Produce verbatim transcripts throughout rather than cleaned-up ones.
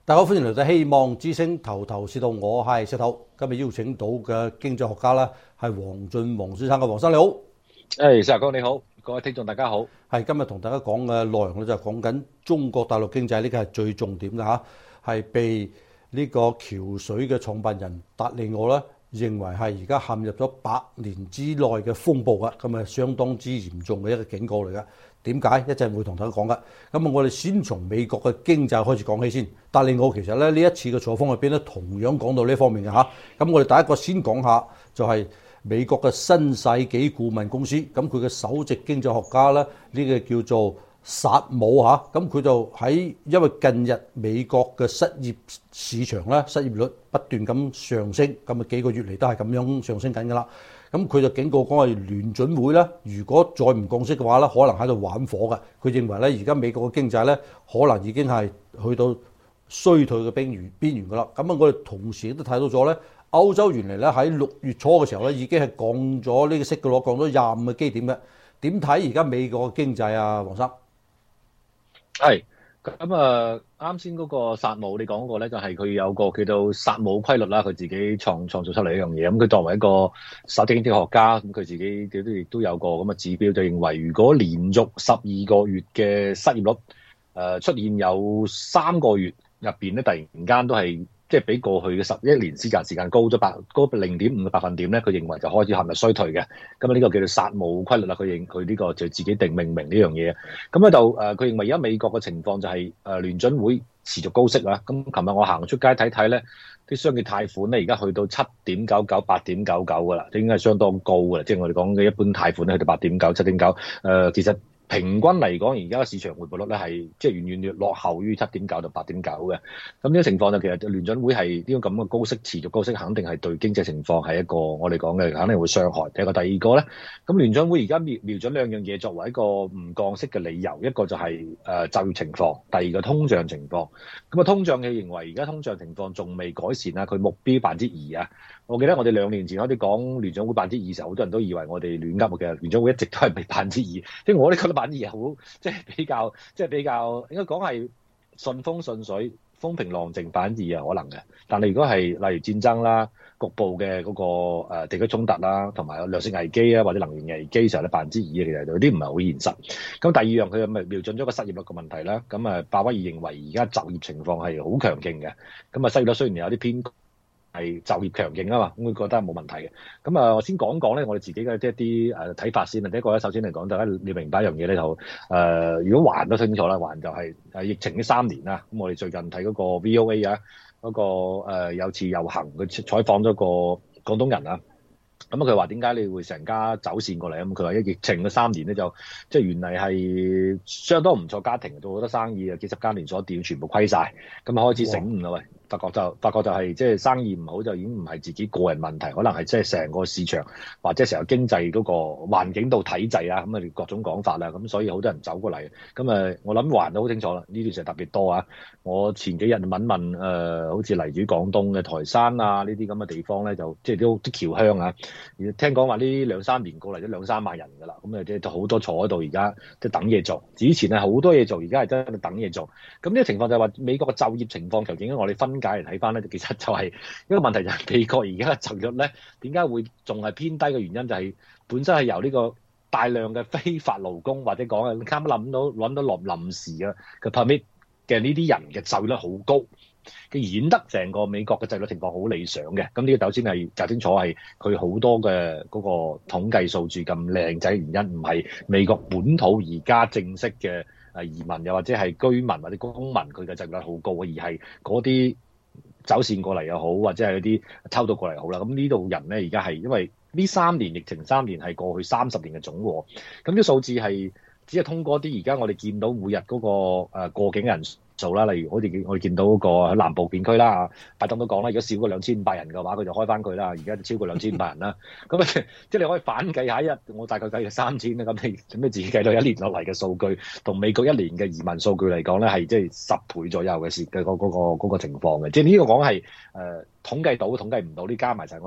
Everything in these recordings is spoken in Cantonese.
大家好，歡迎嚟到希望之星頭頭是道，我係石頭。今日邀請到嘅經濟學家咧係黃俊宏先生嘅，黃生你好。 誒，石哥你好，各位聽眾大家好。 係今日同大家講嘅內容咧就係講緊中國大陸經濟，呢個係最重點嘅嚇，係被呢個橋水嘅創辦人達利奧咧認為係而家陷入咗百年之內嘅風暴啊，咁啊相當之嚴重嘅一個警告嚟嘅。點解？一陣會同大家講嘅。咁啊，我哋先從美國嘅經濟開始講起先。達利奧其實咧呢一次嘅採訪入邊咧，同樣講到呢方面嘅嚇。咁我哋第一個先講下就係美國嘅新世紀顧問公司。咁佢嘅首席經濟學家咧，呢個叫做薩姆嚇。咁佢就喺因為近日美國嘅失業市場咧，失業率不斷咁上升，咁啊幾個月嚟都係咁樣上升緊㗎啦。咁佢就警告講係聯準會咧，如果再唔降息嘅話咧，可能喺度玩火嘅。佢認為咧，而家美國嘅經濟咧，可能已經係去到衰退嘅邊緣邊緣㗎啦。咁啊，我哋同時亦都睇到咗咧，歐洲原嚟咧喺六月初嘅時候咧，已經係降咗呢個息嘅咯，降咗廿五個基點嘅。點睇而家美國嘅經濟啊，黃生？ 係咁啊，啱先嗰個薩姆你講過咧，就係佢有個叫做薩姆規律啦，佢自己創創造出嚟一樣嘢。咁佢作為一個首席經濟學家，咁佢自己亦都亦都有個咁嘅指標，就認為如果連續十二個月嘅失業率誒出現有三個月入邊咧，突然間都係即係比過去嘅十一年時間時間高咗百高零點五個百分點咧，佢認為就開始陷入衰退嘅。咁啊呢個叫做薩姆規律啦，佢認佢呢個就自己定命名呢樣嘢。咁咧就誒，佢、呃、認為而家美國嘅情況就係、是、誒、呃、聯準會持續高息啦。咁琴日我行出街睇睇咧，啲商業貸款咧而家去到七點九九、八點九九噶啦，應該係相當高噶啦。即係我哋講嘅一般貸款咧去到八點九、七點九。誒，其實平均嚟講，而家嘅市場回報率咧係即係遠遠落後於七點九到八點九嘅。咁呢個情況就其實聯準會係呢個咁嘅高息持續高息，肯定係對經濟情況係一個我哋講嘅肯定會傷害。第一個，第二個咧，咁聯準會而家瞄瞄準兩樣嘢作為一個唔降息嘅理由，一個就係誒就業情況，第二個通脹情況。咁啊，通脹佢認為而家通脹情況仲未改善啊，佢目標百分之二啊。我記得我哋兩年前開始講聯準會百分之二嘅時候，好多人都以為我哋亂噏嘅，聯準會一直都係未百分之二。即係我哋覺得百分之二係好，即係比較，即係比較應該講係順風順水、風平浪靜百分之二係可能嘅。但係如果係例如戰爭啦、局部嘅嗰個誒地區衝突啦，同埋糧食危機啊或者能源危機嘅時候咧，百分之二其實有啲唔係好現實。咁第二樣佢咪瞄準咗個失業率嘅問題啦。咁啊，鮑威爾認為而家就業情況係好強勁嘅。咁啊，失業率雖然有啲偏係就業強勁啊嘛，咁佢覺得冇問題嘅。咁啊，我先講講咧，我哋自己嘅即係啲誒睇法先啊。第一個咧，首先嚟講，大家你明白一樣嘢咧，就誒、呃，如果還都清楚啦，還就係誒疫情呢三年啦。咁我哋最近睇嗰個 V O A 啊，嗰、那個誒、呃、有次遊行，佢採訪咗個廣東人啊。咁啊，佢話點解你會成家走線過嚟？咁佢話一疫情嘅三年咧，就即係原嚟係相當唔錯家庭，做好多生意啊，幾十間連鎖店全部虧晒，咁啊開始醒悟啦喂！發覺就發覺就係即係生意唔好，就已經唔係自己個人問題，可能係即係成個市場或者成個經濟嗰個環境到體制啊，咁啊各種講法啦，咁所以好多人走過嚟。咁啊，我諗還得好清楚啦，呢段時間特別多啊！我前幾日問問誒、呃，好似嚟自廣東嘅台山啊呢啲咁嘅地方咧，就即係都啲僑鄉啊。聽講話呢兩三年過嚟咗兩三萬人㗎啦，咁啊即係好多坐喺度，而家即係等嘢做。之前係好多嘢做，而家係真係等嘢做。咁呢個情況就係話美國嘅就業情況，究竟我哋分解嚟睇翻咧，其實就係一個問題，就係美國而家嘅就業率咧，點解會仲係偏低嘅原因，就係本身係由呢個大量嘅非法勞工，或者講啊，啱啱諗到諗到臨臨時嘅嘅 permit 嘅呢啲人嘅就業率好高。嘅演得成個美國嘅就業率情況好理想嘅，咁呢個首先係搞清楚係佢好多嘅嗰個統計數字咁靚仔嘅原因，唔係美國本土而家正式嘅誒移民又或者係居民或者公民佢嘅就業率好高，而係嗰啲走線過嚟又好，或者係嗰啲抽到過嚟好啦。咁呢度人咧而家係因為呢三年疫情三年係過去三十年嘅總和，咁啲數字係只係通過啲而家我哋見到每日嗰個誒過境人數啦，例如好似我哋見到嗰個喺南部片區啦，拜登都講啦，如果少過兩千五百人嘅話，佢就開翻佢啦。而家就超過兩千五百人啦，咁啊即係你可以反計下一日，我大概計咗三千啦，咁你咁你自己計到一年落嚟嘅數據，同美國一年嘅移民數據嚟講咧，係即係十倍左右嘅事嘅嗰嗰個嗰個情況嘅。即係呢個講係誒統計到統計唔到，呢加埋晒我度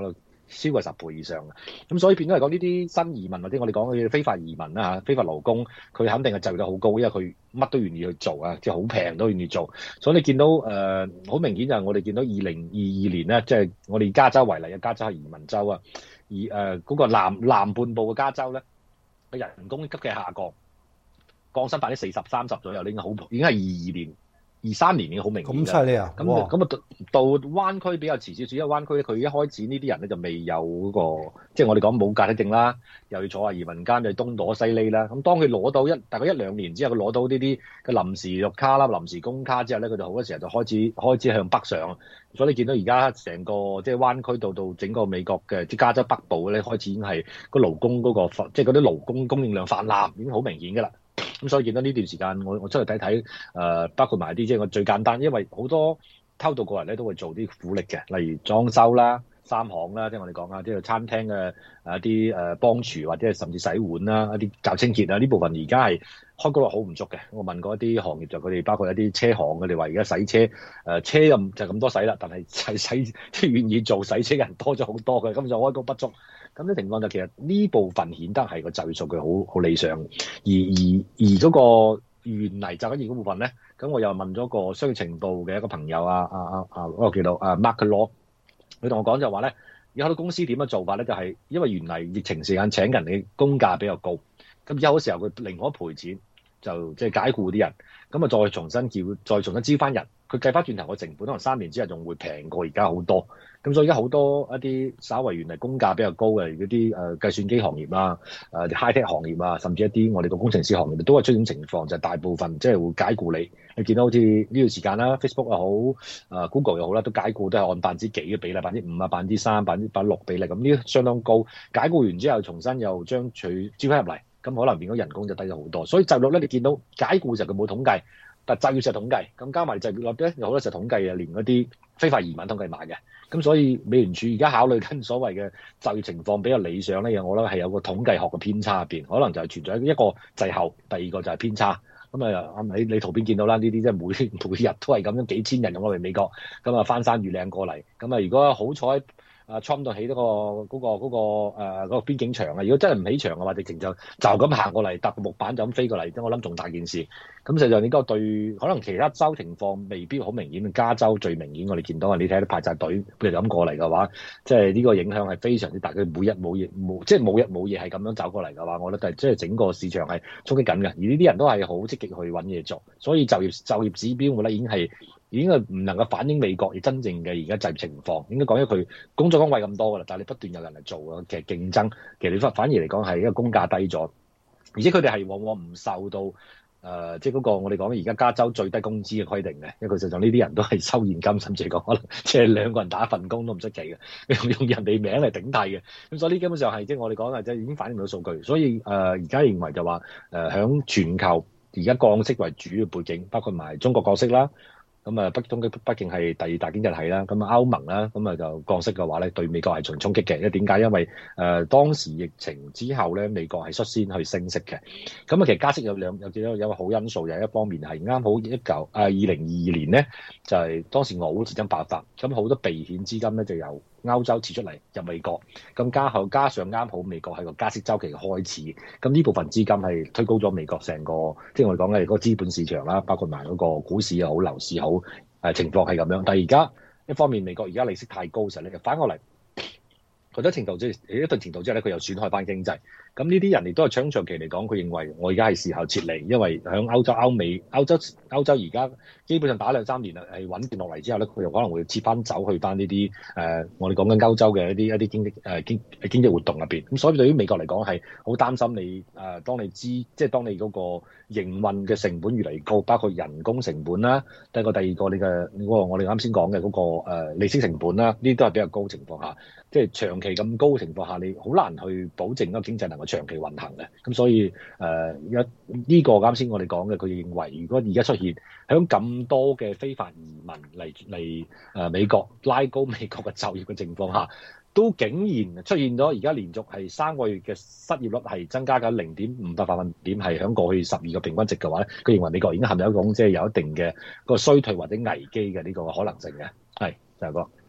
超過十倍以上嘅。咁所以變咗嚟講，呢啲新移民或者我哋講嘅非法移民啦嚇，非法勞工，佢肯定係就業率好高，因為佢乜都願意去做啊，即係好平都願意做。所以你見到誒好、呃、明顯就係我哋見到二零二二年咧，即係我哋加州為例啊，加州係移民州啊，而誒嗰、呃那個南南半部嘅加州咧，個人工急劇下降，降薪百分之四十三十左右，已經好已經係二二年。二三年已經好明顯㗎， 咁犀利啊！ 咁咁啊到到灣區比較遲少少，因為灣區咧佢一開始呢啲人咧就未有嗰、那個，即係我哋講冇駕駛證啦，又要坐下移民監，又東躲西匿啦。咁當佢攞到一大概一兩年之後，佢攞到呢啲嘅臨時綠卡啦、臨時工卡之後咧，佢就好多時候就開始開始向北上。所以你見到而家成個即係灣區到到整個美國嘅即加州北部咧，開始已經係個勞工嗰、那個即係嗰啲勞工供應量泛濫，已經好明顯㗎啦。咁所以見到呢段時間，我我出去睇睇，誒、呃、包括埋啲即係我最簡單，因為好多偷渡過人咧都會做啲苦力嘅，例如裝修啦、三行啦，即係我哋講啊，即係餐廳嘅誒一啲誒幫廚或者係甚至洗碗啦、一啲搞清潔啊，呢部分而家係開工率好唔足嘅。我問過一啲行業就佢哋包括一啲車行，佢哋話而家洗車誒、呃、車咁就咁多洗啦，但係洗洗即係願意做洗車嘅人多咗好多嘅，根本就開工不足。咁啲情況就其實呢部分顯得係個就業數據好好理想，而而而嗰個原嚟就緊要嗰部分咧，咁我又問咗個商業情報嘅一個朋友啊啊啊啊嗰個叫做啊 Mark Law，佢同我講就話咧，而家好多公司點樣做法咧，就係、是、因為原嚟疫情時間請人嘅工價比較高，咁有時候佢寧可賠錢，就即係解僱啲人，咁啊再重新叫再重新招翻人，佢計翻轉頭個成本可能三年之後仲會平過而家好多。咁所以而家好多一啲稍為原嚟工價比較高嘅嗰啲誒計算機行業啊、誒 high tech 行業啊，甚至一啲我哋個工程師行業都係出現情況，就係、是、大部分即係會解僱你。你見到好似呢段時間啦 ，Facebook 又好，誒 Google 又好啦，都解僱都係按百分之幾嘅比例，百分之五啊、百分之三、百分之百六比例，咁呢啲相當高。解僱完之後，重新又將佢招翻入嚟，咁可能變咗人工就低咗好多。所以就業率咧，你見到解僱時候佢冇統計，但就業時候統計，咁加埋就業率咧，有好多時候統計啊，連嗰啲非法移民統計埋嘅。咁所以美聯儲而家考慮緊所謂嘅就業情況比較理想咧，我覺得係有個統計學嘅偏差入邊，可能就係存在一個滯後，第二個就係偏差。咁啊，你你圖片見到啦，呢啲即係每每日都係咁樣幾千人用我嚟美國，咁啊翻山越嶺過嚟。咁啊，如果好彩啊 Trump 到起嗰個嗰個嗰個誒嗰個邊境牆啊，如果真係唔起牆嘅話，直情就就咁行過嚟，搭個木板就咁飛過嚟，我諗仲大件事。咁實際上應該對可能其他州情況未必好明顯，加州最明顯我哋見到啊，你睇啲排晒隊，譬如咁過嚟嘅話，即係呢個影響係非常之大。佢每日冇嘢冇，即係冇日冇夜係咁樣走過嚟嘅話，我覺得即係整個市場係衝擊緊嘅。而呢啲人都係好積極去揾嘢做，所以就業就業指標我覺得已經係已經係唔能夠反映美國嘅真正嘅而家就業情況。應該講，因為佢工作崗位咁多㗎啦，但係你不斷有人嚟做啊，其實競爭其實你反反而嚟講係一個工價低咗，而且佢哋係往往唔受到。誒、呃，即係嗰個我哋講而家加州最低工資嘅規定嘅，因為佢實際上呢啲人都係收現金，甚至講可能即係兩個人打一份工都唔出奇嘅，用用人哋名嚟頂替嘅，咁所以呢基本上係即係我哋講嘅，即係已經反映到數據，所以誒而家認為就話誒響全球而家降息為主嘅背景，包括埋中國降息啦。咁啊，北中嘅畢竟係第二大經濟體啦，咁啊歐盟啦，咁啊就降息嘅話咧，對美國係重衝擊嘅。因為點解？因為誒、呃、當時疫情之後咧，美國係率先去升息嘅。咁啊，其實加息有兩有幾多有個好因素，有一方面係啱好一九啊二零二二年咧，就係、是、當時俄烏戰爭爆發，咁好多避險資金咧就由歐洲撤出嚟入美國，咁加後加上啱好美國係個加息周期嘅開始，咁呢部分資金係推高咗美國成個，即係我哋講嘅嗰個資本市場啦，包括埋嗰個股市又好、樓市好，誒、呃、情況係咁樣。但係而家一方面美國而家利息太高時咧，反過嚟，好多程度即係一定程度之後咧，佢又損害翻經濟。咁呢啲人亦都係長長期嚟講，佢認為我而家係時候撤離，因為喺歐洲、歐美、歐洲、歐洲而家基本上打兩三年啦，係穩定落嚟之後咧，佢又可能會撤翻走去翻呢啲誒，我哋講緊歐洲嘅一啲一啲經濟誒、呃、經經濟活動入邊。咁所以對於美國嚟講係好擔心你誒、呃，當你知即係當你嗰個營運嘅成本越嚟越高，包括人工成本啦，第一個第二個你嘅嗰個我哋啱先講嘅嗰個、呃、利息成本啦，呢啲都係比較高情況下，即係長期咁高嘅情況下，你好難去保證嗰個經濟能夠長期運行嘅。咁所以誒一呢個啱先我哋講嘅，佢認為如果而家出現響咁多嘅非法移民嚟嚟誒美國拉高美國嘅就業嘅情況下，都竟然出現咗而家連續係三個月嘅失業率係增加緊零點五百百分點，係響過去十二個平均值嘅話咧，佢認為美國已經陷入一種即係有一定嘅個衰退或者危機嘅呢個可能性嘅。係，就係個。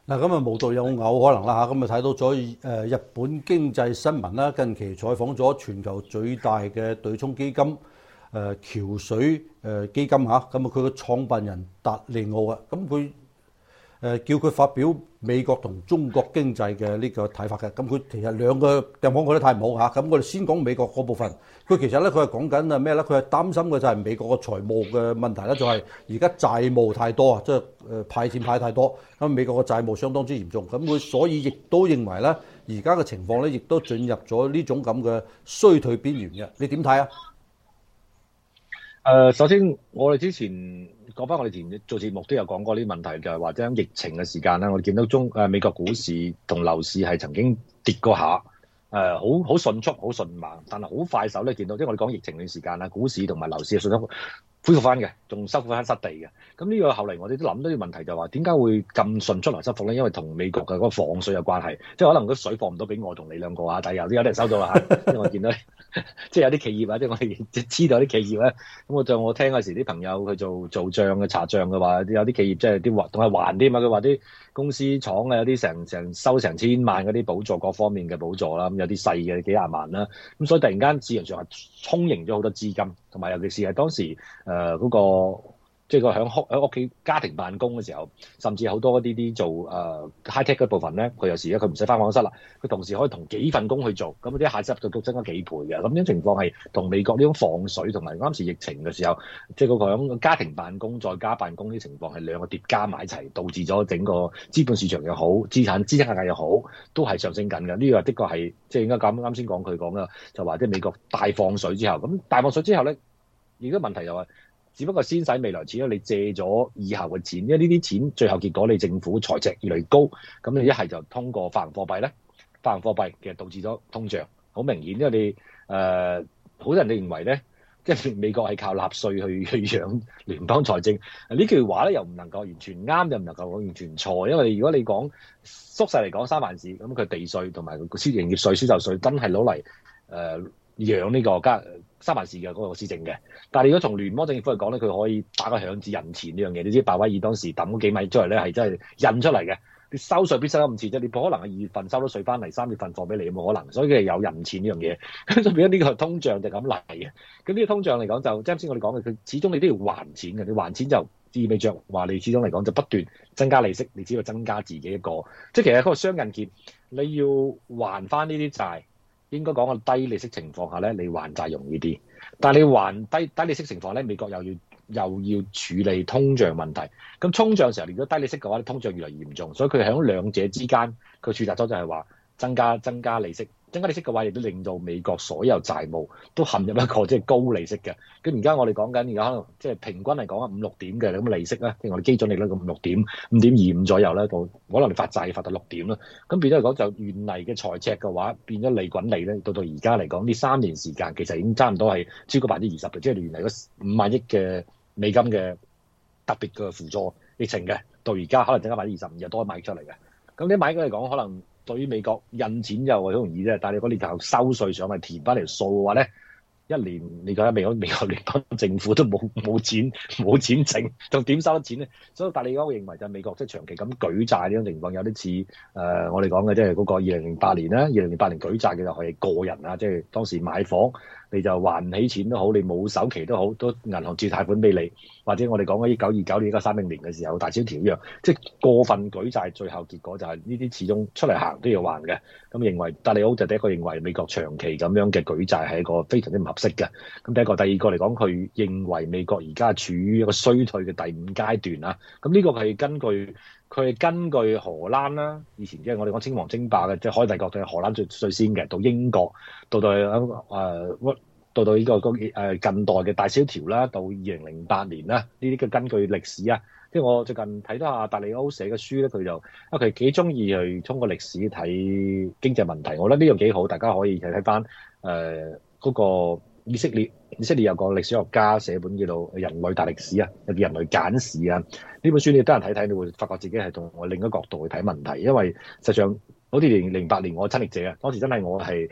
嗱，咁啊無獨有偶可能啦嚇，咁啊睇到咗誒日本經濟新聞啦，近期採訪咗全球最大嘅對沖基金誒橋水誒基金嚇，咁啊佢嘅創辦人達利奧啊，咁佢誒叫佢發表美國同中國經濟嘅呢個睇法嘅，咁佢其實兩個地方講得太唔好嚇，咁我哋先講美國嗰部分。佢其實咧佢係講緊啊咩咧？佢係擔心嘅就係美國嘅財務嘅問題咧，就係而家債務太多啊，即係誒派錢派太多，咁美國嘅債務相當之嚴重，咁佢所以亦都認為咧，而家嘅情況咧亦都進入咗呢種咁嘅衰退邊緣嘅。你點睇啊？ 誒、呃，首先我哋之前講翻，我哋前做節目都有講過呢啲問題，就係話喺疫情嘅時間咧，我哋見到中誒、呃、美國股市同樓市係曾經跌過下，誒好好迅速、好迅猛，但係好快手咧見到，即係我哋講疫情嘅時間啦，股市同埋樓市係迅速恢復翻嘅，仲收復翻失地嘅。咁呢個後嚟我哋都諗到啲問題，就係話點解會咁迅速嚟收復咧？因為同美國嘅嗰個放水有關係，即係可能個水放唔到俾我同你兩個啊，但係有啲有啲人收到啦嚇，因為我見到即係有啲企業啊，即係我哋知道啲企業咧，咁我就我聽嗰時啲朋友佢做做帳嘅查帳嘅話，有啲企業即係啲還仲係還啲嘛，佢話啲公司廠啊有啲成成收成千萬嗰啲補助，各方面嘅補助啦，咁有啲細嘅幾廿萬啦，咁所以突然間市場上係充盈咗好多資金，同埋尤其是係當時誒嗰、呃那個。即係個喺屋喺屋企家庭辦公嘅時候，甚至好多啲啲做誒、呃、high tech 嗰部分咧，佢有時咧佢唔使翻辦公室啦，佢同時可以同幾份工去做，咁啲下收入都增加幾倍嘅。咁樣情況係同美國呢種放水同埋啱時疫情嘅時候，即係嗰個喺家庭辦公在家辦公呢情況係兩個疊加埋一齊，導致咗整個資本市場又好，資產資產價格又好，都係上升緊嘅。呢個的確係即係應該咁啱先講佢講啦，就話即係美國大放水之後，咁大放水之後咧，而家問題就係、是。只不過先使未來錢，你借咗以後嘅錢，因為呢啲錢最後結果你政府財赤越嚟越高，咁你一係就通過發行貨幣咧，發行貨幣其實導致咗通脹，好明顯，因為你誒好多人哋認為咧，即係美國係靠納稅去去養聯邦財政，呢句話咧又唔能夠完全啱，又唔能夠完全錯，因為如果你講縮細嚟講三藩市，咁佢地稅同埋個銷營業稅、銷售稅真係攞嚟誒養呢個加。三藩市嘅嗰個施政嘅，但係如果從聯邦政府嚟講咧，佢可以打個響指印錢呢樣嘢。你知鮑威爾當時抌嗰幾米出嚟咧，係真係印出嚟嘅。你收稅必收得咁遲啫，你冇可能係二月份收到稅翻嚟，三月份放俾你，冇可能。所以佢係有印錢呢樣嘢，咁就變咗呢個通脹就咁嚟嘅。咁呢個通脹嚟講就，啱先我哋講嘅，佢始終你都要還錢嘅，你還錢就意味着話你始終嚟講就不斷增加利息，你只要增加自己一個，即係其實嗰個雙刃劍，你要還翻呢啲債。應該講個低利息情況下咧，你還債容易啲。但係你還低低利息情況咧，美國又要又要處理通脹問題。咁通脹時候，如果低利息嘅話，通脹越嚟越嚴重。所以佢喺兩者之間，佢選擇咗就係話增加增加利息。增加利息嘅話，亦都令到美國所有債務都陷入一個即係高利息嘅。咁而家我哋講緊而家可能即係平均嚟講啊五六點嘅咁利息咧，即係我哋基準利率咁五六點五點二五左右咧，到可能你發債發到六點啦。咁變咗嚟講就原嚟嘅財赤嘅話，變咗利滾利咧，到到而家嚟講呢三年時間其實已經差唔多係超過百分之二十嘅，即係原嚟嗰五萬億嘅美金嘅特別嘅輔助疫情嘅，到而家可能增加百分之二十五，又多買出嚟嘅。咁你買嘅嚟講可能。對於美國印錢就好容易啫，但係如果你靠收稅上嚟填翻條數嘅話咧，一年你覺得美國美國聯邦政府都冇冇錢冇錢剩，仲點收得錢咧？所以但係你而家我認為就係美國即係長期咁舉債呢種情況有啲似誒我哋講嘅即係嗰個二零零八年啦，二零零八年舉債嘅就係個人啊，即係當時買房你就還唔起錢都好，你冇首期都好，都銀行照貸款俾你，或者我哋講嘅一九二九年、一九三零年嘅時候大蕭條一樣，即係過分舉債，最後結果就係呢啲始終出嚟行都要還嘅。咁認為達利奧就第一個認為美國長期咁樣嘅舉債係一個非常之唔合適嘅。咁第一個，第二個嚟講，佢認為美國而家處於一個衰退嘅第五階段啦。咁呢個係根據佢係根據荷蘭啦，以前即係我哋講稱王稱霸嘅，即係海帝國對荷蘭最最先嘅，到英國，到到誒、呃、到到呢、這個誒近代嘅大蕭條啦，到二零零八年啦，呢啲嘅根據歷史啊，即係我最近睇到阿達利歐寫嘅書咧，佢就啊佢幾中意去通過歷史睇經濟問題，我覺得呢樣幾好，大家可以睇睇翻誒嗰個。以色列，以色列有個歷史學家寫本叫做《人類大歷史》啊，又叫《人類簡史》啊。呢本書你得閒睇睇，你會發覺自己係從我另一個角度去睇問題。因為實際上，好似零零八年我親歷者啊，當時真係我係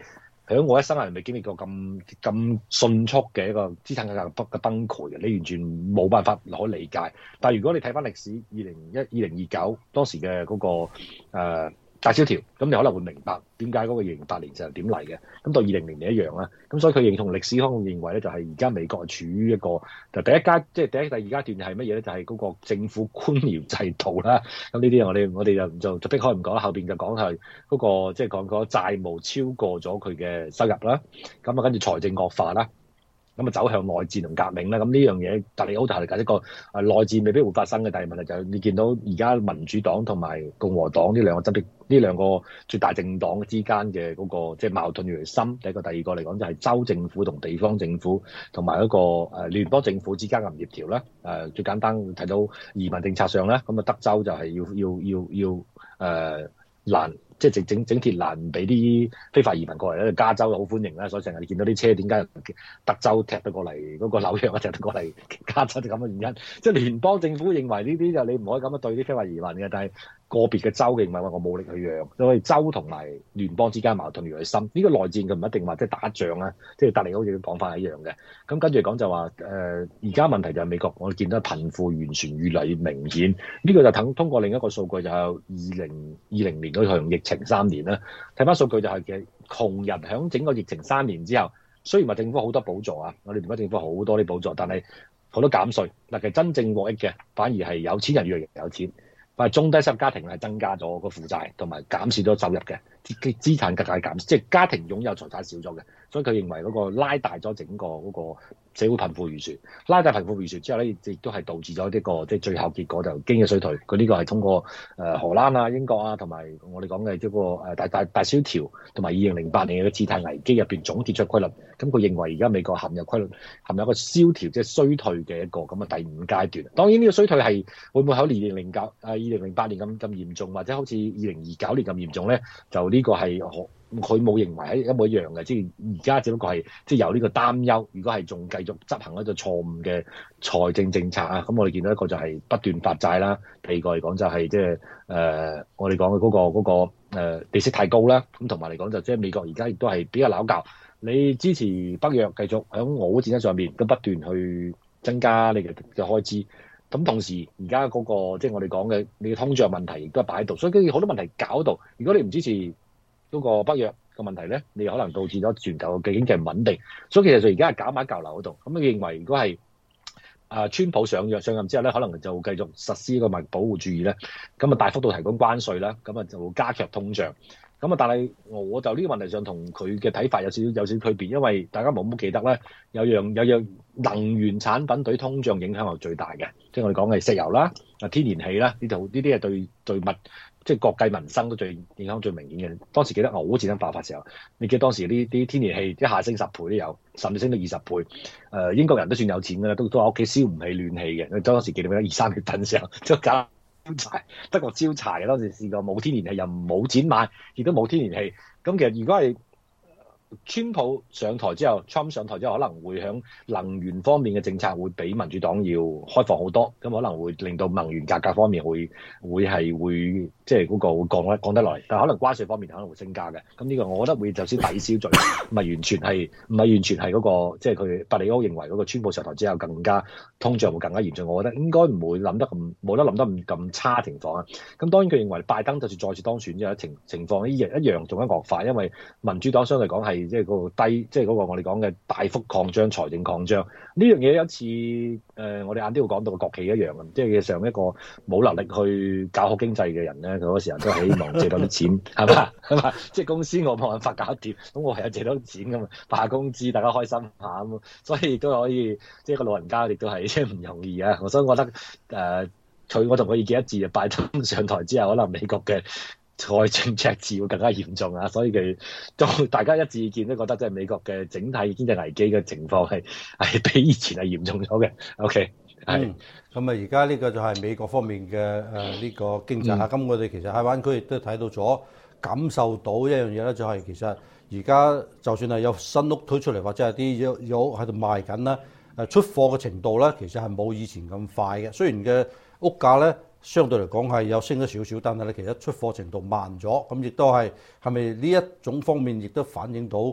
喺我一生人未經歷過咁咁迅速嘅一個資產價格嘅崩潰嘅，你完全冇辦法可理解。但係如果你睇翻歷史，二零一二零二九當時嘅嗰、那個誒、呃、大蕭條，咁你可能會明白點解嗰個二零零八年就係點嚟嘅。咁到二零年年一樣啦。咁所以佢認同歷史可能認為咧，就係而家美國係處於一個就第一階，即係第一、第二階段係乜嘢咧？就係、是、嗰個政府官僚制度啦。咁呢啲我哋我哋就就就逼開唔講，後邊就講係嗰個即係講嗰債務超過咗佢嘅收入啦。咁啊，跟住財政惡化啦。咁啊，走向內戰同革命啦。咁呢樣嘢，達利歐就係解釋過，誒內戰未必會發生嘅。但係問題就係你見到而家民主黨同埋共和黨呢兩個執政呢兩個最大政黨之間嘅嗰個即係矛盾越嚟越深。第一個、第二個嚟講就係州政府同地方政府同埋一個誒聯邦政府之間嘅唔協調啦。誒最簡單睇到移民政策上咧，咁啊德州就係要要要要誒難。即係整整整鐵欄唔俾啲非法移民過嚟咧，加州好歡迎啦，所以成日你見到啲車點解德州踢得過嚟，嗰、那個紐約啊踢得過嚟加州就咁嘅原因。即係聯邦政府認為呢啲就你唔可以咁樣對啲非法移民嘅，但係個別嘅州認為話我冇力去讓，所以州同埋聯邦之間矛盾越嚟越深。呢、這個內戰佢唔一定話即係打仗啊，即係達利好似講法係一樣嘅。咁跟住講就話誒，而家問題就係美國我哋見到貧富懸殊越嚟越明顯。呢、這個就等通過另一個數據就係二零二零年嗰場疫情三年啦，睇翻數據就係嘅窮人響整個疫情三年之後，雖然話政府好多補助啊，我哋聯邦政府好多啲補助，但係好多減稅。嗱，其實真正獲益嘅反而係有錢人越嚟越有錢，但係中低收入家庭係增加咗個負債，同埋減少咗收入嘅資資產價格係減，即係家庭擁有財產少咗嘅，所以佢認為嗰個拉大咗整個嗰個社會貧富懸殊，拉大貧富懸殊之後咧，亦都係導致咗呢個即係最後結果就經濟衰退。佢呢個係通過誒荷蘭啊、英國啊，同埋我哋講嘅即係個誒大大大蕭條，同埋二零零八年嘅次貸危機入邊總結出規律。咁佢認為而家美國陷入規律，陷入一個蕭條即係衰退嘅一個咁嘅第五階段。當然呢個衰退係會唔會喺二零零九誒二零零八年咁咁嚴重，或者好似二零二九年咁嚴重咧？就呢個係佢冇認為係一模一樣嘅，即係而家只不過係即係有呢個擔憂。如果係仲繼續執行一個錯誤嘅財政政策啊，咁我哋見到一個就係不斷發債啦，第二個嚟講就係即係誒我哋講嘅嗰個嗰、嗰個誒利息太高啦，咁同埋嚟講就即係美國而家亦都係比較拗教，你支持北約繼續喺俄烏戰爭上面都不斷去增加你嘅嘅開支，咁同時而家嗰個即係我哋講嘅你嘅通脹問題亦都係擺喺度，所以跟住好多問題搞到，如果你唔支持嗰個北約嘅問題咧，你可能導致咗全球嘅經濟唔穩定，所以其實就而家係搞埋喺舊樓嗰度。咁你認為如果係啊川普上任上任之後咧，可能就繼續實施一個物保護主義咧，咁啊大幅度提供關稅啦，咁啊就會加劇通脹。咁啊，但係我就呢個問題上同佢嘅睇法有少少有少少區別，因為大家冇冇記得咧，有樣有樣能源產品對通脹影響係最大嘅，即係我哋講嘅石油啦、啊天然氣啦，呢度呢啲係對對物。即係國計民生都最影響最明顯嘅。當時記得俄烏戰爭爆發時候，你記得當時呢啲天然氣一下升十倍都有，甚至升到二十倍。誒、呃、英國人都算有錢㗎啦，都都喺屋企燒唔起暖氣嘅。當時記得二三月份時候，即係搞燒柴，德國燒柴嘅。當時試過冇天然氣又冇錢買，亦都冇天然氣。咁其實如果係川普上台之後 ，Trump 上台之後可能會響能源方面嘅政策會比民主黨要開放好多，咁可能會令到能源價格方面會會係會即係嗰個會降咧降得落嚟，但係可能關稅方面可能會升加嘅。咁呢個我覺得會就先抵消咗，唔係完全係唔係完全係嗰個即係佢伯利歐認為嗰個川普上台之後更加通脹會更加嚴重，我覺得應該唔會諗得咁冇得諗得咁咁差情況啊。咁當然佢認為拜登就算再次當選之後情情況一樣一樣仲一惡化，因為民主黨相對嚟講係。即係嗰個低，即係嗰個我哋講嘅大幅擴張、財政擴張呢樣嘢，有一次誒、呃，我哋晏啲會講到個國企一樣嘅，即係上一個冇能力去搞好經濟嘅人咧，佢嗰時候都係希望借多啲錢，係嘛係嘛，即係公司我冇辦法搞掂，咁我係有借多啲錢㗎嘛，發下工資，大家開心下咁，所以亦都可以，即係個老人家亦都係即係唔容易啊，所以我覺得誒，佢、呃、我同佢意見一致啊，拜登上台之後，可能美國嘅財政赤字會更加嚴重啊，所以佢都大家一致意見都覺得，即係美國嘅整體經濟危機嘅情況係係比以前係嚴重咗嘅。OK， 係咁啊，而家呢個就係美國方面嘅誒呢個經濟啊。咁、嗯、我哋其實喺灣區亦都睇到咗，感受到一樣嘢咧，就係其實而家就算係有新屋推出嚟，或者係啲有有喺度賣緊啦，誒出貨嘅程度咧，其實係冇以前咁快嘅。雖然嘅屋價咧，相對嚟講係有升咗少少，但係咧其實出貨程度慢咗，咁亦都係係咪呢一種方面亦都反映到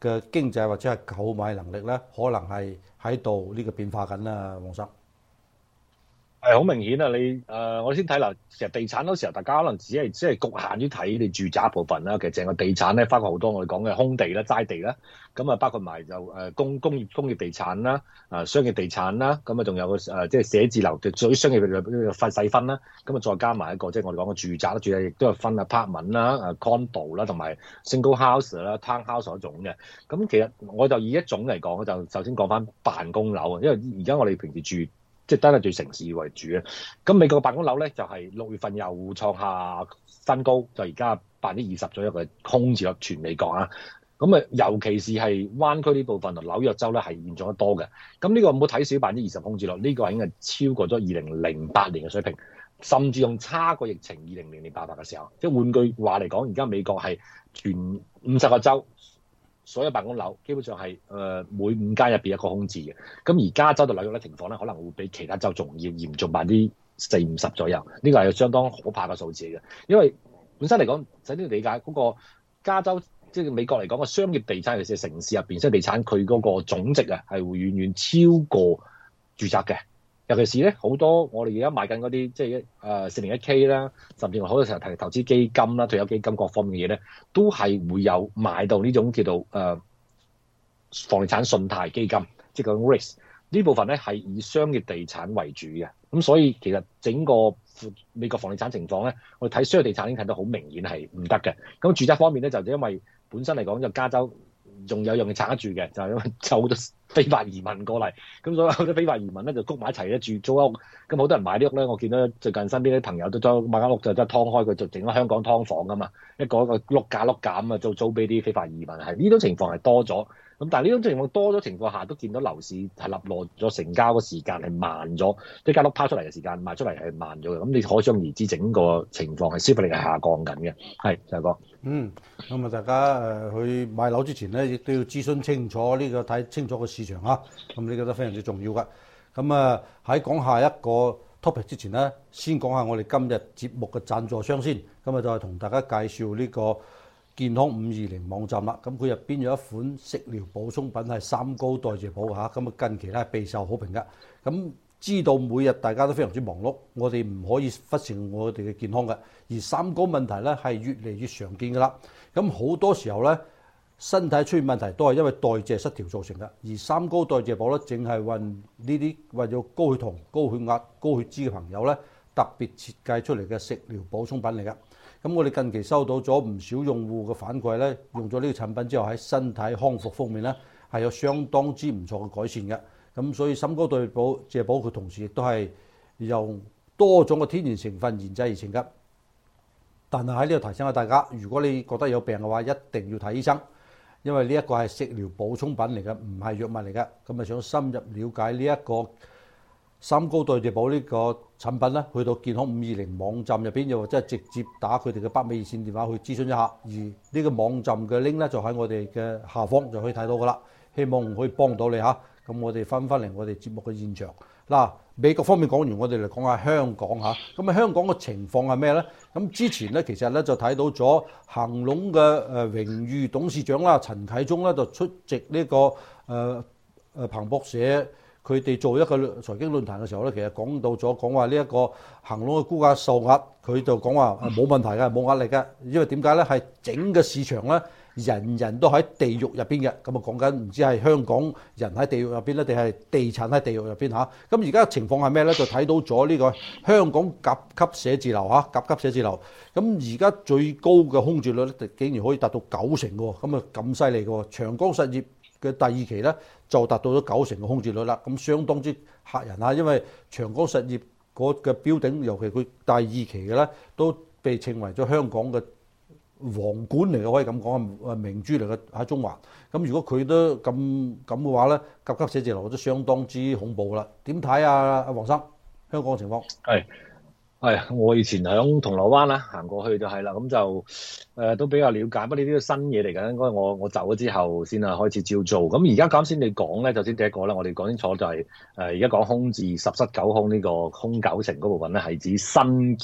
嘅經濟或者係購買能力咧，可能係喺度呢個變化緊啦，黃生。 係好明顯啊！你誒、呃，我先睇啦。其實地產嗰時候，大家可能只係只係局限於睇你住宅部分啦。其實成個地產咧，包括好多我哋講嘅空地啦、齋地啦，咁啊包括埋就誒工工業工業地產啦、啊商業地產啦，咁啊仲有個誒即係寫字樓，屬於商業嘅細細分啦。咁啊再加埋一個即係、就是、我哋講嘅住宅啦，住宅亦都有分 apartment 啦、誒 condo 啦，同埋 single house 啦、town house 嗰種嘅。咁其實我就以一種嚟講，就首先講翻辦公樓啊，因為而家我哋平時住。即係單係住城市為主啊！咁美國嘅辦公樓咧，就係、是、六月份又創下新高，就而家百分之二十左右嘅空置率，全美國啊！咁啊，尤其是係灣區呢部分同紐約州咧，係嚴重得多嘅。咁呢個唔好睇少百分之二十空置率，呢、這個已經係超過咗二零零八年嘅水平，甚至仲差過疫情二零零年爆發嘅時候。即係換句話嚟講，而家美國係全五十個州。所有辦公樓基本上係誒、呃、每五間入邊一個空置嘅，咁而加州同紐約咧情況咧可能會比其他州仲要嚴重百分之四五十左右，呢個係相當可怕嘅數字嘅。因為本身嚟講，首先要理解嗰個加州即係美國嚟講個商業地產，尤其是城市入邊，商業地產佢嗰個總值啊係會遠遠超過住宅嘅。尤其是咧，好多我哋而家買緊嗰啲即係誒四零一 K 啦，甚至乎好多時候投投資基金啦、退休基金各方面嘅嘢咧，都係會有買到呢種叫做誒、呃、房地產信貸基金，即係個 risk 呢部分咧係以商業地產為主嘅。咁所以其實整個美國房地產情況咧，我哋睇商業地產已經睇到好明顯係唔得嘅。咁住宅方面咧，就因為本身嚟講就加州。仲有樣嘢撐得住嘅，就係、是、因為就好多非法移民過嚟，咁所以好多非法移民咧就谷埋一齊咧住租屋，咁好多人買啲屋咧，我見到最近身邊啲朋友都將買間屋就真係劏開佢，就整咗香港劏房噶嘛，一個一個碌架碌架咁啊租租俾啲非法移民，係呢種情況係多咗。咁但係呢種情況多咗情況下，都見到樓市係立落咗，成交嘅時間係慢咗，即係間屋拋出嚟嘅時間賣出嚟係慢咗嘅。咁你可想而知，整個情況係消費力係下降緊嘅。係，就係講。 嗯，咁啊，大家誒去買樓之前咧，亦都要諮詢清楚呢、這個睇清楚個市場啊。咁呢個都非常之重要噶。咁啊喺講下一個 topic 之前咧，先講下我哋今日節目嘅贊助商先。咁啊就係同大家介紹呢個健康五二零網站啦。咁佢入邊有一款食療補充品係三高代謝補嚇，咁啊近期咧係備受好評噶。咁知道每日大家都非常之忙碌，我哋唔可以忽視我哋嘅健康嘅。而三高問題咧係越嚟越常見㗎啦。咁好多時候咧，身體出現問題都係因為代謝失調造成嘅。而三高代謝補咧，淨係為呢啲為咗高血糖、高血壓、高血脂嘅朋友咧，特別設計出嚟嘅食療補充品嚟㗎。咁我哋近期收到咗唔少用戶嘅反饋咧，用咗呢個產品之後喺身體康復方面咧係有相當之唔錯嘅改善嘅。咁所以三高代謝補佢同時亦都係由多種嘅天然成分研製而成嘅。但係喺呢度提醒下大家，如果你覺得有病嘅話，一定要睇醫生，因為呢一個係食療補充品嚟嘅，唔係藥物嚟嘅。咁啊想深入了解呢一個三高代謝補呢個產品咧，去到健康五二零網站入邊，又或者係直接打佢哋嘅北美熱線電話去諮詢一下。而呢個網站嘅 link 咧就喺我哋嘅下方就可以睇到噶啦。希望可以幫到你嚇。咁我哋翻返嚟我哋節目嘅現場嗱，美國方面講完，我哋嚟講下香港嚇。咁啊，香港嘅情況係咩咧？咁之前咧，其實咧就睇到咗恒隆嘅誒榮譽董事長啦，陳啟宗咧就出席呢、這個誒誒、呃、彭博社佢哋做一個財經論壇嘅時候咧，其實講到咗講話呢一個恒隆嘅股價受壓，佢就講話冇問題嘅，冇壓力嘅，因為點解咧？係整個市場咧。人人都喺地獄入邊嘅，咁啊講緊唔知係香港人喺地獄入邊咧，定係地產喺地獄入邊嚇。咁而家情況係咩咧？就睇到咗呢個香港甲級寫字樓嚇，甲級寫字樓。咁而家最高嘅空置率咧，竟然可以達到九成嘅喎，咁啊咁犀利嘅喎。長江實業嘅第二期咧，就達到咗九成嘅空置率啦，咁相當之嚇人啊！因為長江實業嗰個標頂，尤其佢第二期嘅咧，都被稱為咗香港嘅皇冠嚟嘅，可以咁講，係明珠嚟嘅喺中環。咁如果佢都咁咁嘅話咧，甲級寫字樓都相當之恐怖啦。點睇啊？阿黃生，香港嘅情況係係我以前喺銅鑼灣啦，行過去就係啦，咁就誒、呃、都比較了解。不過呢啲都新嘢嚟嘅，應該我我走咗之後先啊開始照做。咁而家啱先你講咧，首先第一個咧，我哋講清楚就係誒而家講空置十室九空呢個空九成嗰部分咧，係指新建